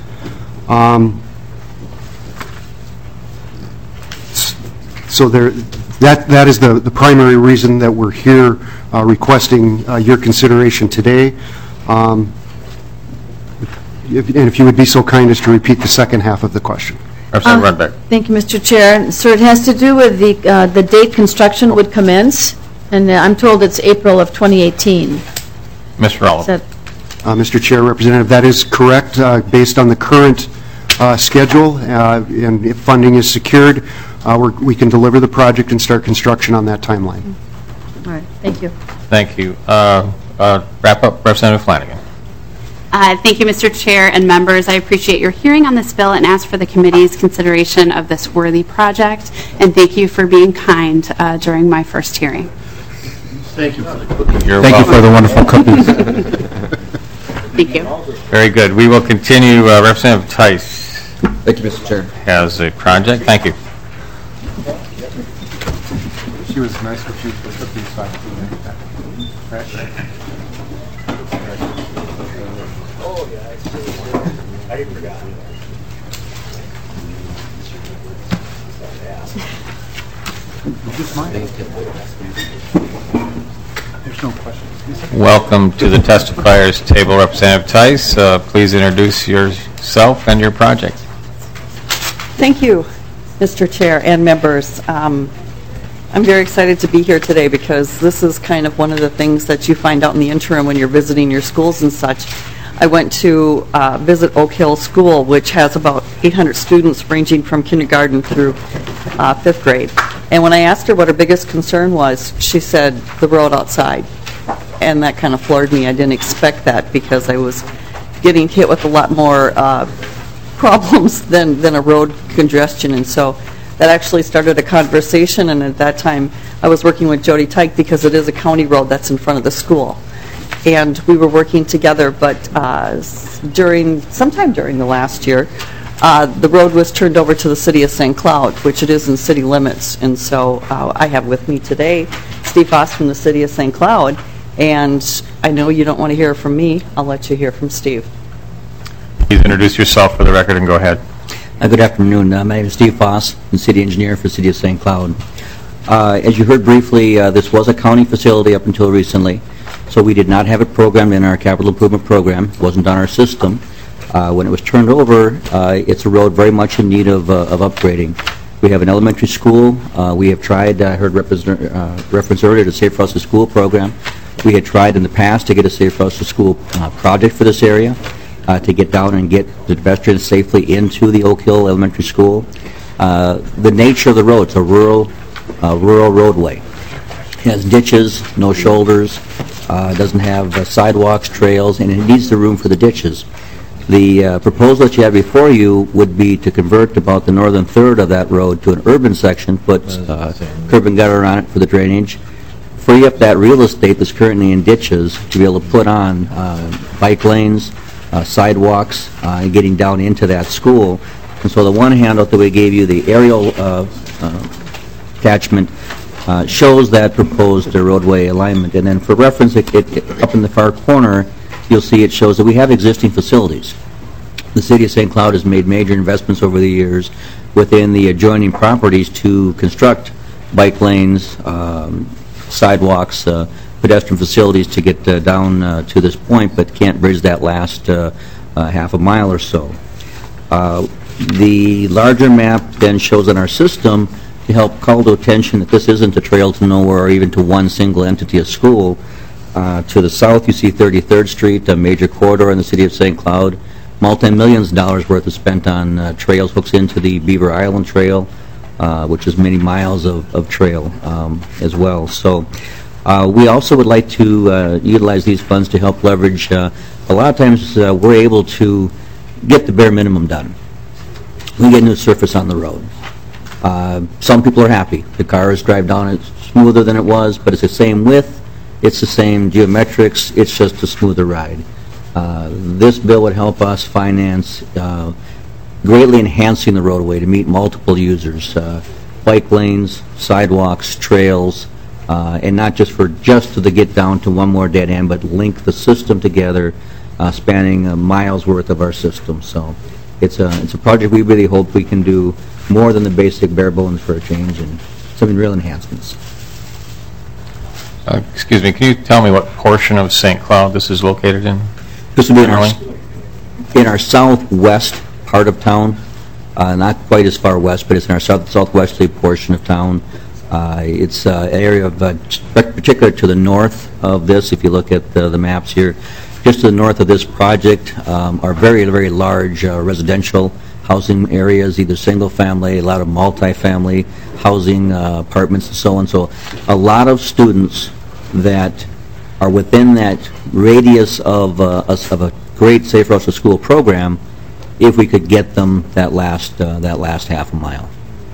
So that is the primary reason that we're here requesting your consideration today. And if you would be so kind as to repeat the second half of the question. Representative Runbeck. Thank you, Mr. Chair. Sir, it has to do with the date construction would commence, and I'm told it's April of 2018. Mr. Oliver. Mr. Chair, Representative, that is correct. Based on the current schedule, and if funding is secured, we can deliver the project and start construction on that timeline. All right. Thank you. Thank you. Wrap up, Representative Flanagan. Thank you, Mr. Chair and members. I appreciate your hearing on this bill and ask for the committee's consideration of this worthy project. And thank you for being kind during my first hearing. Thank you for the cookies. Thank you for the wonderful cookies. Thank you. Very good. We will continue. Representative Tice. Thank you, Mr. Chair. Has a project. Thank you. She was nice when she was the cookies side. Oh, yeah, I forgot. Just mine. Welcome to the testifiers table, Representative Tice. Please introduce yourself and your project. Thank you, Mr. Chair and members. I'm very excited to be here today because this is kind of one of the things that you find out in the interim when you're visiting your schools and such. I went to visit Oak Hill School, which has about 800 students ranging from kindergarten through 5th grade. And when I asked her what her biggest concern was, she said the road outside. And that kind of floored me. I didn't expect that because I was getting hit with a lot more problems than a road congestion. And so that actually started a conversation, and at that time I was working with Jody Tyke because it is a county road that's in front of the school. And we were working together, but sometime during the last year, the road was turned over to the city of St. Cloud, which it is in city limits. And so I have with me today Steve Foss from the city of St. Cloud, and I know you don't want to hear from me. I'll let you hear from Steve. Please introduce yourself for the record and go ahead. Good afternoon. My name is Steve Foss, I'm city engineer for the city of St. Cloud. As you heard briefly, this was a county facility up until recently, so we did not have it programmed in our capital improvement program. It wasn't on our system. When it was turned over, it's a road very much in need of upgrading. We have an elementary school. We have tried, I heard reference earlier to Safe Routes to School program. We had tried in the past to get a Safe Routes to School project for this area, to get down and get the pedestrians safely into the Oak Hill Elementary School. The nature of the road, it's a rural roadway. It has ditches, no shoulders, doesn't have sidewalks, trails, and it needs the room for the ditches. The proposal that you have before you would be to convert about the northern third of that road to an urban section, put curb and gutter on it for the drainage, free up that real estate that's currently in ditches to be able to put on bike lanes, sidewalks, and getting down into that school. And so the one handout that we gave you, the aerial attachment, shows that proposed roadway alignment. And then for reference, up in the far corner, you'll see it shows that we have existing facilities. The city of St. Cloud has made major investments over the years within the adjoining properties to construct bike lanes, sidewalks, pedestrian facilities to get down to this point, but can't bridge that last half a mile or so. The larger map then shows in our system to help call to attention that this isn't a trail to nowhere or even to one single entity, a school. To the south, you see 33rd Street, a major corridor in the city of St. Cloud. Multi-millions of dollars worth is spent on trails, hooks into the Beaver Island Trail, which is many miles of trail as well. So we also would like to utilize these funds to help leverage. A lot of times we're able to get the bare minimum done. We get new surface on the road. Some people are happy. The cars drive down it smoother than it was, but it's the same width. It's the same geometrics, it's just a smoother ride. This bill would help us finance greatly enhancing the roadway to meet multiple users, bike lanes, sidewalks, trails, and not just to get down to one more dead end, but link the system together, spanning miles worth of our system. So it's a project we really hope we can do more than the basic bare bones for a change and some real enhancements. Excuse me, can you tell me what portion of St. Cloud this is located in? This would be in our southwest part of town, not quite as far west, but it's in our southwesterly portion of town. It's an area of, particular to the north of this, if you look at the maps here, just to the north of this project are very, very large residential housing areas, either single family, a lot of multi-family housing, apartments and so on. So a lot of students that are within that radius of a great Safe Routes to School program, if we could get them that last half a mile.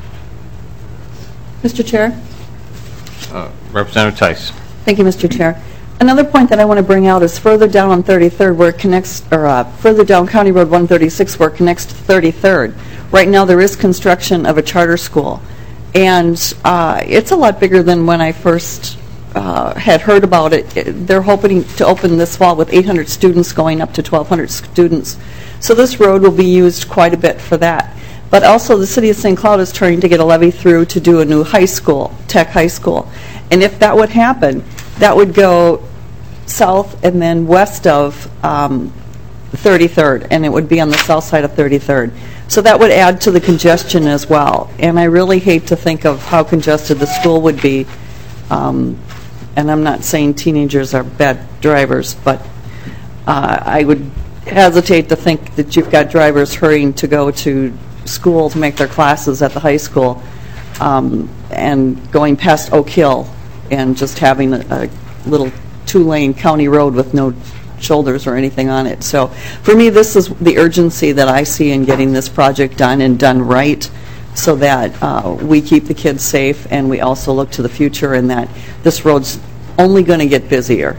Mr. Chair? Representative Tice. Thank you, Mr. Chair. Another point that I want to bring out is further down on 33rd where it connects, or further down County Road 136 where it connects to 33rd. Right now there is construction of a charter school. And it's a lot bigger than when I first had heard about it. They're hoping to open this fall with 800 students going up to 1,200 students. So this road will be used quite a bit for that. But also the city of St. Cloud is trying to get a levy through to do a new high school, tech high school. And if that would happen, that would go south and then west of 33rd, and it would be on the south side of 33rd. So that would add to the congestion as well. And I really hate to think of how congested the school would be. And I'm not saying teenagers are bad drivers, but I would hesitate to think that you've got drivers hurrying to go to school to make their classes at the high school and going past Oak Hill and just having a little two-lane county road with no shoulders or anything on it. So for me, this is the urgency that I see in getting this project done and done right, so that we keep the kids safe and we also look to the future, and that this road's only going to get busier.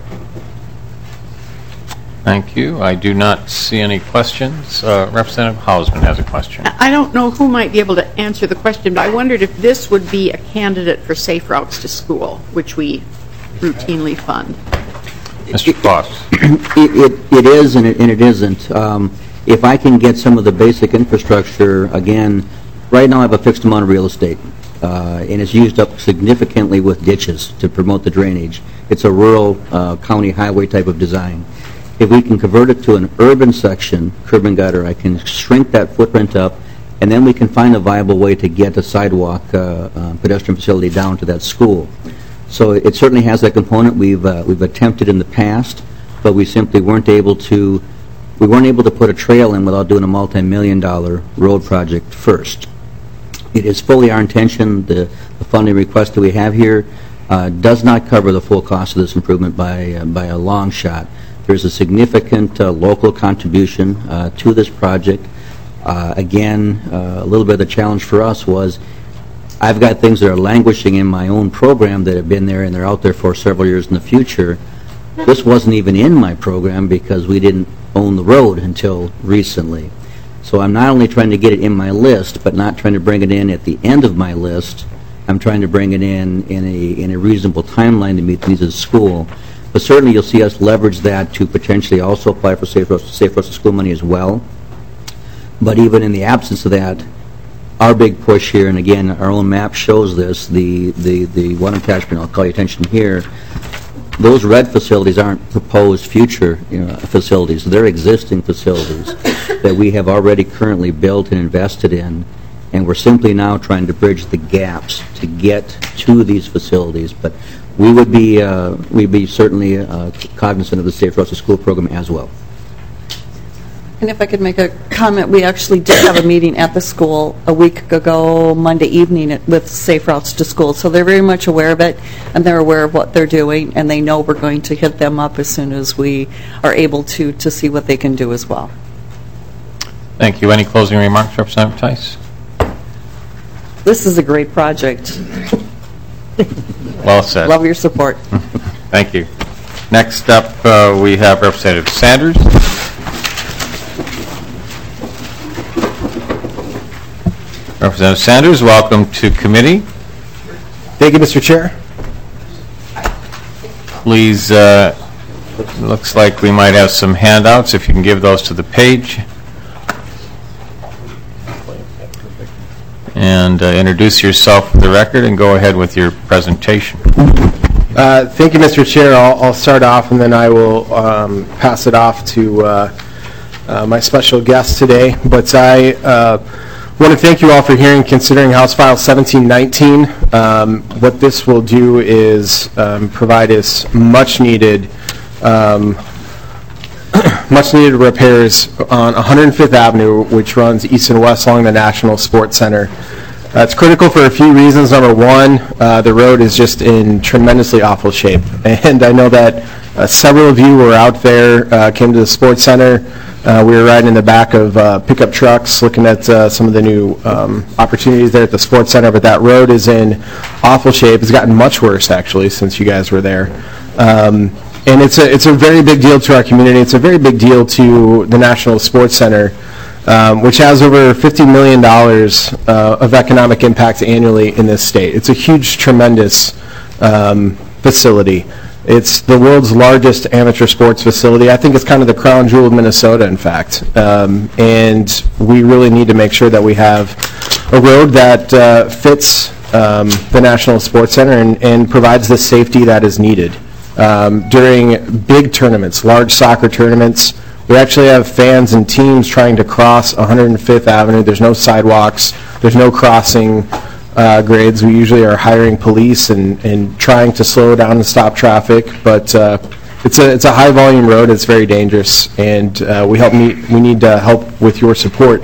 Thank you. I do not see any questions. Representative Hausman has a question. I don't know who might be able to answer the question, but I wondered if this would be a candidate for Safe Routes to School, which we routinely fund. Mr. Foss. It is and it isn't. If I can get some of the basic infrastructure, again, right now I have a fixed amount of real estate, and it's used up significantly with ditches to promote the drainage. It's a rural county highway type of design. If we can convert it to an urban section, curb and gutter, I can shrink that footprint up, and then we can find a viable way to get a sidewalk pedestrian facility down to that school. So it certainly has that component. We've attempted in the past, but we simply weren't able to put a trail in without doing a multi-million-dollar road project first. It is fully our intention. The funding request that we have here does not cover the full cost of this improvement by a long shot. There's a significant local contribution to this project. Again, a little bit of the challenge for us was I've got things that are languishing in my own program that have been there and they're out there for several years in the future. This wasn't even in my program because we didn't own the road until recently. So I'm not only trying to get it in my list, but not trying to bring it in at the end of my list. I'm trying to bring it in a reasonable timeline to meet the needs of the school. But certainly you'll see us leverage that to potentially also apply for Safe Routes to School money as well. But even in the absence of that, our big push here, and again, our own map shows this, the one attachment I'll call your attention here, those red facilities aren't proposed future facilities. They're existing facilities that we have already currently built and invested in, and we're simply now trying to bridge the gaps to get to these facilities. But we would be we'd be certainly cognizant of the Safe Routes to School program as well. And if I could make a comment, we actually did have a meeting at the school a week ago, Monday evening, with Safe Routes to School. So they're very much aware of it, and they're aware of what they're doing, and they know we're going to hit them up as soon as we are able to see what they can do as well. Thank you. Any closing remarks, Representative Tice? This is a great project. Well said. Love your support. Thank you. Next up, we have Representative Sanders. Representative Sanders, welcome to committee. Thank you, Mr. Chair. Please, looks like we might have some handouts. If you can give those to the page. And introduce yourself for the record and go ahead with your presentation. Thank you, Mr. Chair. I'll start off and then I will pass it off to my special guest today. But I want to thank you all for hearing, considering House File 1719. What this will do is provide us much needed repairs on 105th Avenue, which runs east and west along the National Sports Center. It's critical for a few reasons. Number one, the road is just in tremendously awful shape. And I know that several of you were out there, came to the Sports Center. We were riding in the back of pickup trucks looking at some of the new opportunities there at the Sports Center, but that road is in awful shape. It's gotten much worse, actually, since you guys were there. And it's a very big deal to our community. It's a very big deal to the National Sports Center, which has over $50 million of economic impact annually in this state. It's a huge, tremendous facility. It's the world's largest amateur sports facility. I think it's kind of the crown jewel of Minnesota, in fact. And we really need to make sure that we have a road that fits the National Sports Center and provides the safety that is needed. during big tournaments, large soccer tournaments. We actually have fans and teams trying to cross 105th Avenue. There's no sidewalks. There's no crossing grades. We usually are hiring police and trying to slow down and stop traffic, but it's a high-volume road. It's very dangerous, and we need help with your support.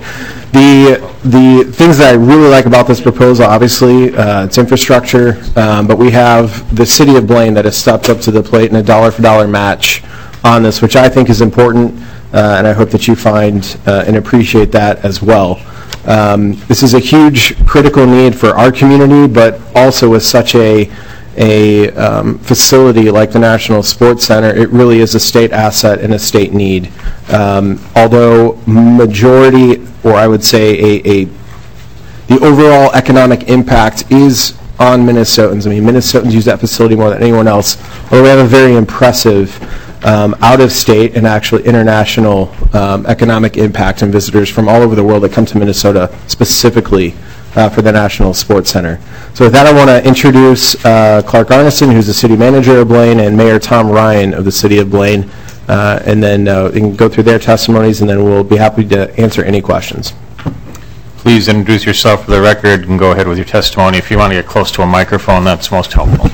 The things that I really like about this proposal, obviously, it's infrastructure, but we have the city of Blaine that has stepped up to the plate in a dollar-for-dollar match on this, which I think is important, and I hope that you find and appreciate that as well. This is a huge, critical need for our community, but also with such a facility like the National Sports Center, it really is a state asset and a state need. Although majority, or I would say the overall economic impact is on Minnesotans. I mean, Minnesotans use that facility more than anyone else. Although we have a very impressive out-of-state and actually international economic impact and visitors from all over the world that come to Minnesota specifically for the National Sports Center. So with that, I want to introduce Clark Arneson, who's the city manager of Blaine, and Mayor Tom Ryan of the city of Blaine. And then we can go through their testimonies, and then we'll be happy to answer any questions. Please introduce yourself for the record and go ahead with your testimony. If you want to get close to a microphone, that's most helpful.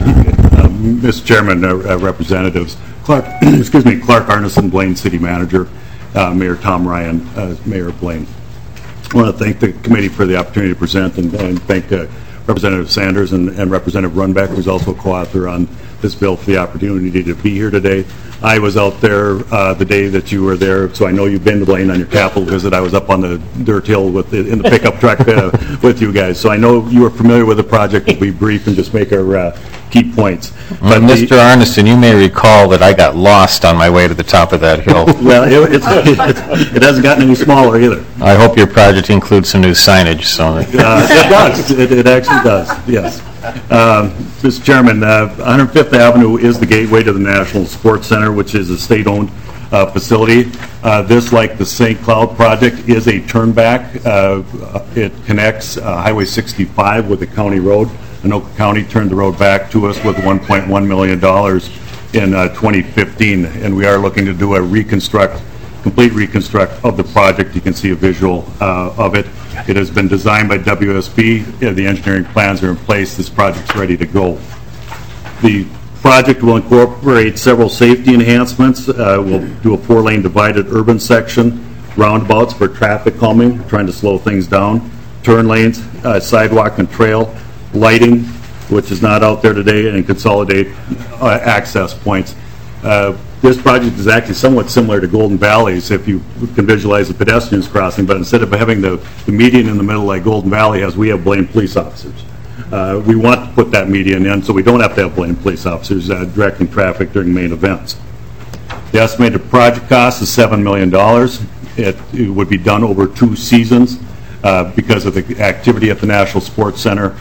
Mr. Chairman, representatives, Clark Arneson, Blaine City Manager, Mayor Tom Ryan, Mayor of Blaine. I want to thank the committee for the opportunity to present and thank Representative Sanders and Representative Runbeck, who's also a co-author on this bill, for the opportunity to be here today. I was out there the day that you were there, so I know you've been to Blaine on your Capitol visit. I was up on the dirt hill in the pickup truck with you guys, so I know you are familiar with the project. We'll be brief and just make our key points. But Mr. Arneson, you may recall that I got lost on my way to the top of that hill. Well, it hasn't gotten any smaller either. I hope your project includes some new signage. So it does. It actually does, yes. Mr. Chairman, 105th Avenue is the gateway to the National Sports Center, which is a state-owned facility. This, like the St. Cloud project, is a turnback. It connects Highway 65 with the county road. Anoka County turned the road back to us with $1.1 million in 2015, and we are looking to do a complete reconstruct of the project. You can see a visual of it. It has been designed by WSB. The engineering plans are in place. This project's ready to go. The project will incorporate several safety enhancements. We'll do a 4-lane divided urban section, roundabouts for traffic calming, trying to slow things down, turn lanes, sidewalk and trail, lighting, which is not out there today, and consolidate access points. This project is actually somewhat similar to Golden Valley's, if you can visualize the pedestrians crossing, but instead of having the median in the middle like Golden Valley has, we have Blaine police officers. We want to put that median in so we don't have to have Blaine police officers directing traffic during main events. The estimated project cost is $7 million. It would be done over 2 seasons because of the activity at the National Sports Center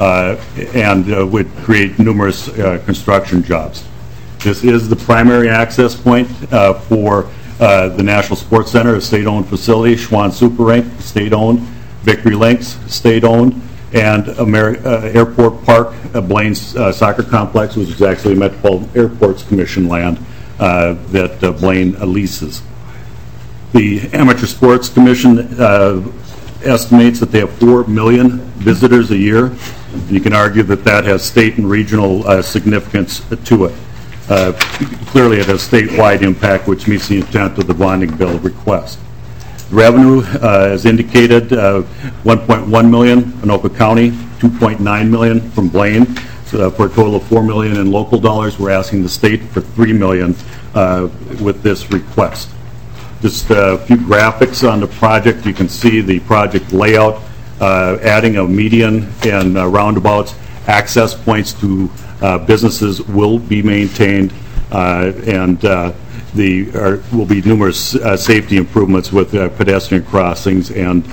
and would create numerous construction jobs. This is the primary access point for the National Sports Center, a state-owned facility. Schwann Super Rink, state-owned. Victory Links, state-owned. And Airport Park, Blaine's soccer complex, which is actually Metropolitan Airports Commission land that Blaine leases. The Amateur Sports Commission estimates that they have 4 million visitors a year. You can argue that that has state and regional significance to it. Clearly, it has statewide impact, which meets the intent of the bonding bill request. Revenue, as indicated, $1.1 million, Anoka County, $2.9 million from Blaine, so for a total of $4 million in local dollars. We're asking the state for $3 million with this request. Just a few graphics on the project. You can see the project layout, adding a median and roundabouts. Access points to businesses will be maintained, and will be numerous safety improvements with pedestrian crossings and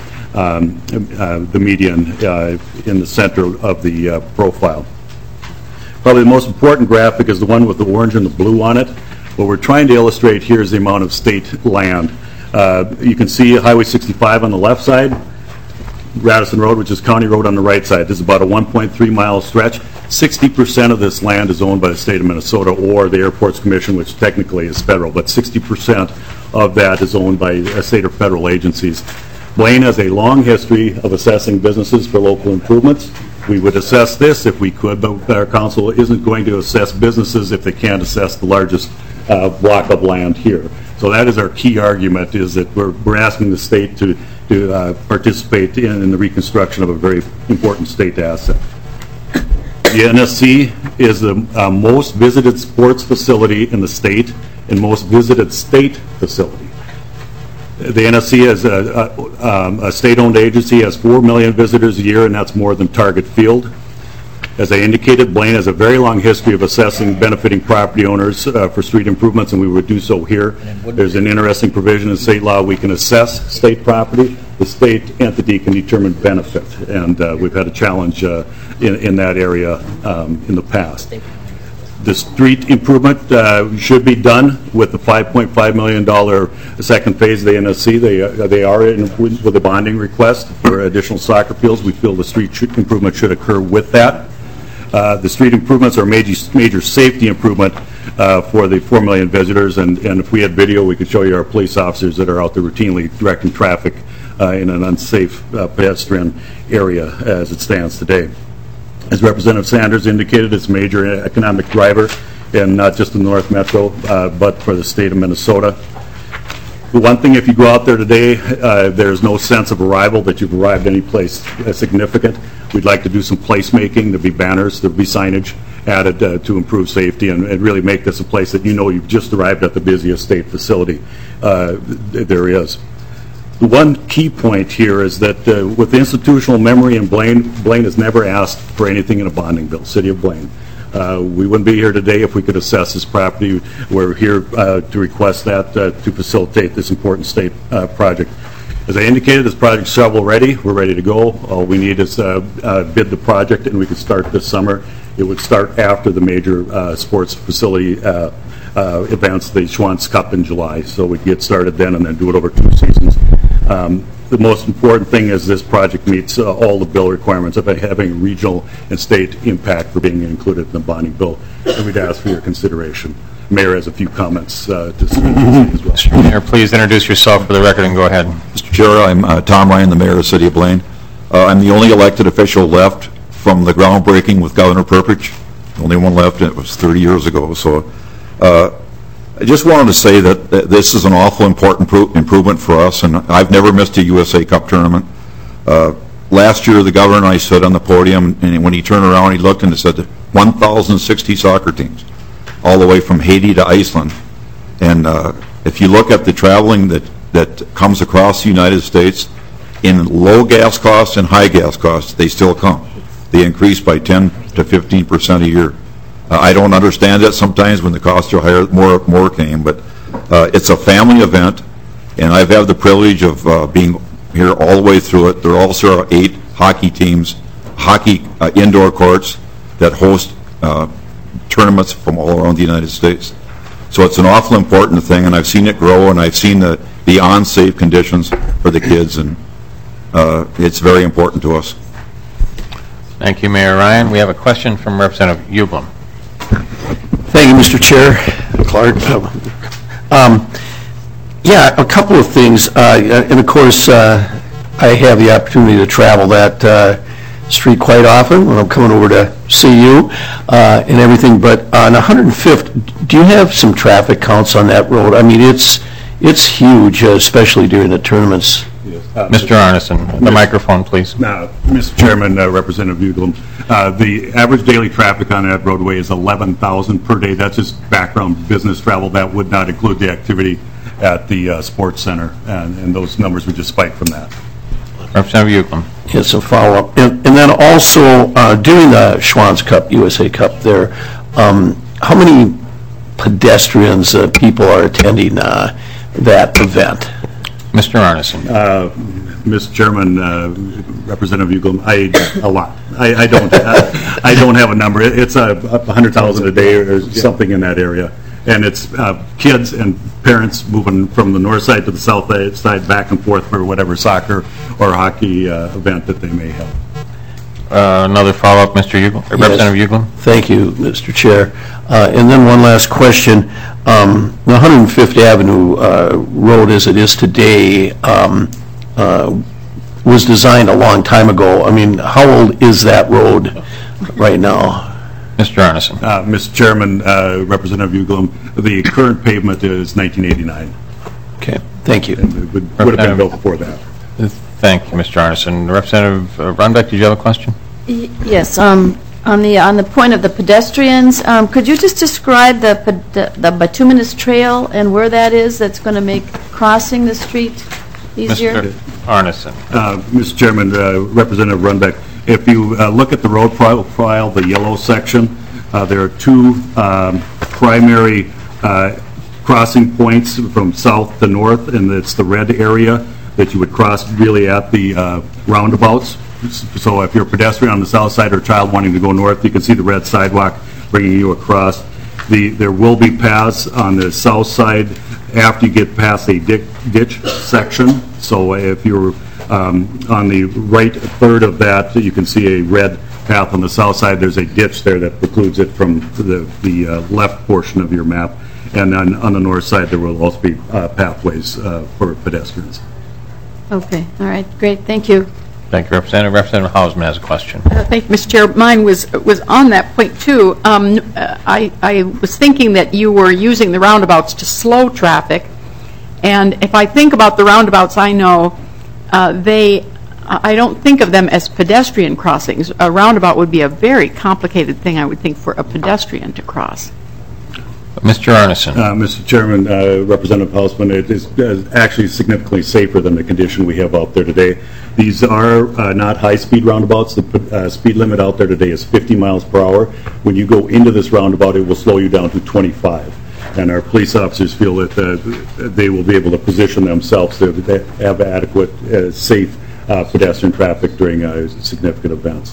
the median in the center of the profile. Probably the most important graphic is the one with the orange and the blue on it. What we're trying to illustrate here is the amount of state land. You can see Highway 65 on the left side, Radisson Road, which is County Road, on the right side. This is about a 1.3 mile stretch. 60% of this land is owned by the state of Minnesota or the Airports Commission, which technically is federal, but 60% of that is owned by state or federal agencies. Blaine has a long history of assessing businesses for local improvements. We would assess this if we could, but our council isn't going to assess businesses if they can't assess the largest block of land here. So that is our key argument, is that we're asking the state to participate in the reconstruction of a very important state asset. The NSC is the most visited sports facility in the state and most visited state facility. The NSC is a state-owned agency, has 4 million visitors a year, and that's more than Target Field. As I indicated, Blaine has a very long history of assessing benefiting property owners for street improvements, and we would do so here. There's an interesting provision in state law. We can assess state property. The state entity can determine benefit, and we've had a challenge in that area in the past. The street improvement should be done with the $5.5 million second phase of the NSC. They are in with a bonding request for additional soccer fields. We feel the street improvement should occur with that. The street improvements are major safety improvement for the 4 million visitors, and if we had video, we could show you our police officers that are out there routinely directing traffic in an unsafe pedestrian area as it stands today. As Representative Sanders indicated, it's a major economic driver, and not just in the North Metro, but for the state of Minnesota. The one thing, if you go out there today, there's no sense of arrival that you've arrived any place significant. We'd like to do some placemaking. There'll be banners, there'll be signage added to improve safety and really make this a place that you know you've just arrived at the busiest state facility there is. The one key point here is that with institutional memory in Blaine has never asked for anything in a bonding bill, City of Blaine. We wouldn't be here today if we could assess this property. We're here to request that to facilitate this important state project. As I indicated, this project's shovel ready. We're ready to go. All we need is bid the project, and we can start this summer. It would start after the major sports facility events, the Schwantz Cup in July. So we'd get started then and then do it over 2 seasons. The most important thing is this project meets all the bill requirements of having regional and state impact for being included in the bonding bill, and we'd ask for your consideration. Mayor has a few comments to say as well. Mr. Mayor, please introduce yourself for the record and go ahead. Mr. Chair, I'm Tom Ryan, the mayor of the City of Blaine. I'm the only elected official left from the groundbreaking with Governor Perpich. The only one left, and it was 30 years ago. So I just wanted to say that this is an awful important improvement for us, and I've never missed a USA Cup tournament. Last year, the governor and I stood on the podium, and when he turned around, he looked and said 1,060 soccer teams, all the way from Haiti to Iceland. And if you look at the traveling that comes across the United States, in low gas costs and high gas costs, they still come. They increase by 10 to 15% a year. I don't understand it sometimes when the costs are higher, more came, but it's a family event, and I've had the privilege of being here all the way through it. There also are 8 hockey teams, indoor courts that host tournaments from all around the United States. So it's an awful important thing, and I've seen it grow, and I've seen the unsafe conditions for the kids, and it's very important to us. Thank you, Mayor Ryan. We have a question from Representative Ublem. Thank you, Mr. Chair. Clark. Yeah, a couple of things. And of course, I have the opportunity to travel that street quite often when I'm coming over to see you and everything. But on 105th, do you have some traffic counts on that road? I mean, it's huge, especially during the tournaments. Mr. Arneson, the microphone, please. Mr. Chairman, Representative Uglem, the average daily traffic on that roadway is 11,000 per day. That's just background business travel. That would not include the activity at the sports center, and those numbers would just spike from that. Representative Uglem. Yes, a follow-up. And then also, during the Schwantz Cup, USA Cup there, how many pedestrians, people are attending that event? Mr. Arneson. Mr. Chairman, Representative Uglem, a lot. I don't have a number. It's 100,000 a day or something in that area. And it's kids and parents moving from the north side to the south side back and forth for whatever soccer or hockey event that they may have. another follow-up, Mr. Uglum, Representative Uglum? Thank you, Mr. Chair. And then one last question. The 105th Avenue Road as it is today was designed a long time ago. I mean, how old is that road right now? Mr. Arneson. Mr. Chairman, Representative Uglum, the current pavement is 1989. Okay, thank you. And it would have been built before that. Thank you, Mr. Arneson. Representative Runbeck, did you have a question? Yes, on the point of the pedestrians, could you just describe the bituminous trail and where that is that's going to make crossing the street easier? Mr. Arneson. Mr. Chairman, Representative Runbeck, if you look at the road profile, the yellow section, there are two primary crossing points from south to north, and it's the red area that you would cross really at the roundabouts. So if you're a pedestrian on the south side or a child wanting to go north, you can see the red sidewalk bringing you across. There will be paths on the south side after you get past a ditch section. So if you're on the right third of that, you can see a red path on the south side. There's a ditch there that precludes it from the left portion of your map. And then on the north side, there will also be pathways for pedestrians. Okay, all right, great, thank you. Thank you, Representative. Representative Hausman has a question. Thank you, Mr. Chair. Mine was on that point, too. I was thinking that you were using the roundabouts to slow traffic. And if I think about the roundabouts I know, I don't think of them as pedestrian crossings. A roundabout would be a very complicated thing, I would think, for a pedestrian to cross. Mr. Arneson. Mr. Chairman, Representative Hausman, it is actually significantly safer than the condition we have out there today. These are not high-speed roundabouts. The speed limit out there today is 50 miles per hour. When you go into this roundabout, it will slow you down to 25. And our police officers feel that they will be able to position themselves to have adequate, safe pedestrian traffic during significant events.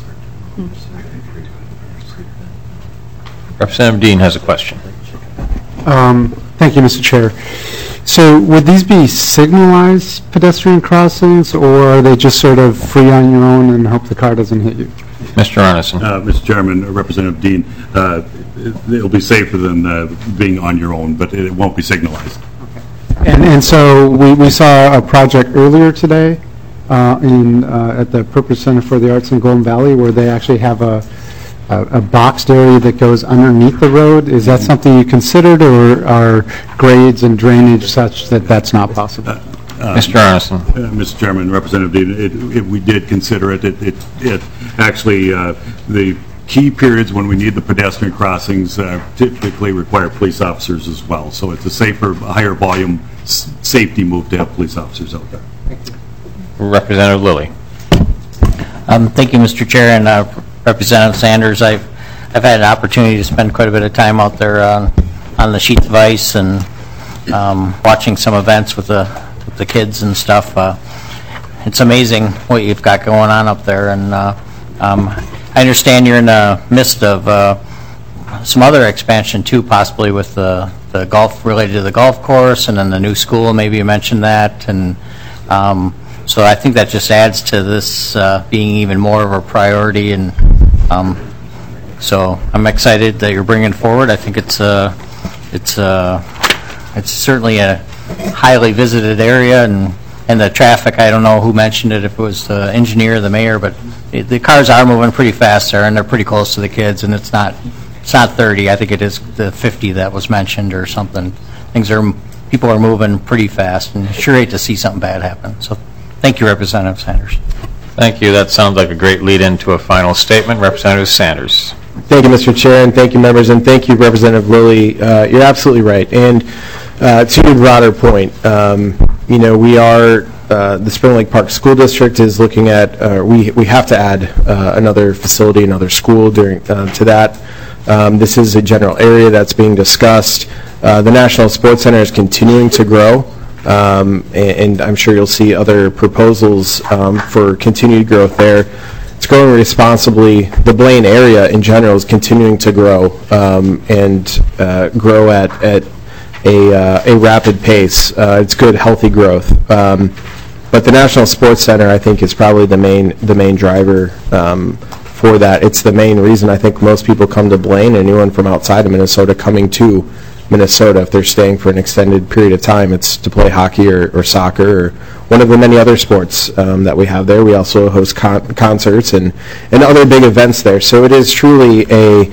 Representative Dean has a question. Thank you, Mr. Chair. So would these be signalized pedestrian crossings, or are they just sort of free on your own and hope the car doesn't hit you? Mr. Arneson. Mr. Chairman, Representative Dean, it'll be safer than being on your own, but it won't be signalized. And so we saw a project earlier today at the Purpose Center for the Arts in Golden Valley where they actually have a boxed area that goes underneath the road. Is that something you considered, or are grades and drainage such that that's not possible? Mr. Arneson. Mr. Chairman, Representative Dean, we did consider it. It actually, the key periods when we need the pedestrian crossings typically require police officers as well. So it's a safer, higher volume safety move to have police officers out there. Representative Lilly. Thank you, Mr. Chair, and Representative Sanders. I've had an opportunity to spend quite a bit of time out there on the sheets of ice and watching some events with the kids and stuff. It's amazing what you've got going on up there, and I understand you're in the midst of some other expansion too, possibly with the golf, related to the golf course, and then the new school. Maybe you mentioned that, and so I think that just adds to this being even more of a priority, and so I'm excited that you're bringing it forward. I think it's certainly a highly visited area, and the traffic, I don't know who mentioned it, if it was the engineer or the mayor, but the cars are moving pretty fast there, and they're pretty close to the kids, and it's not 30. I think it is the 50 that was mentioned or something. People are moving pretty fast, and sure hate to see something bad happen. So thank you, Representative Sanders. Thank you. That sounds like a great lead-in to a final statement. Representative Sanders. Thank you, Mr. Chair, and thank you, members, and thank you, Representative Lilly. You're absolutely right. And to your broader point, we are, the Spring Lake Park School District is looking at, we have to add another facility, another school to that. This is a general area that's being discussed. The National Sports Center is continuing to grow, and I'm sure you'll see other proposals for continued growth there. It's growing responsibly. The Blaine area in general is continuing to grow and grow at a rapid pace. It's good, healthy growth. But the National Sports Center, I think, is probably the main driver for that. It's the main reason I think most people come to Blaine, and anyone from outside of Minnesota coming to Minnesota, if they're staying for an extended period of time, it's to play hockey or soccer or one of the many other sports that we have there. We also host concerts and other big events there. So it is truly a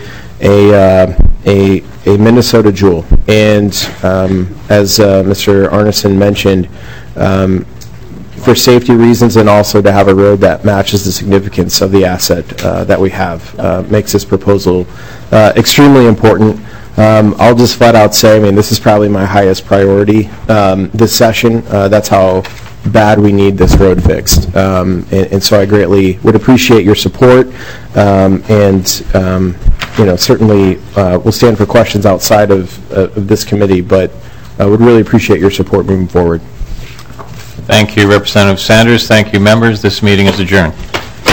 Minnesota jewel. And as Mr. Arneson mentioned, for safety reasons and also to have a road that matches the significance of the asset that we have makes this proposal extremely important. I'll just flat out say, I mean, this is probably my highest priority this session. That's how bad we need this road fixed. And so I greatly would appreciate your support, and certainly we'll stand for questions outside of this committee, but I would really appreciate your support moving forward. Thank you, Representative Sanders. Thank you, members. This meeting is adjourned.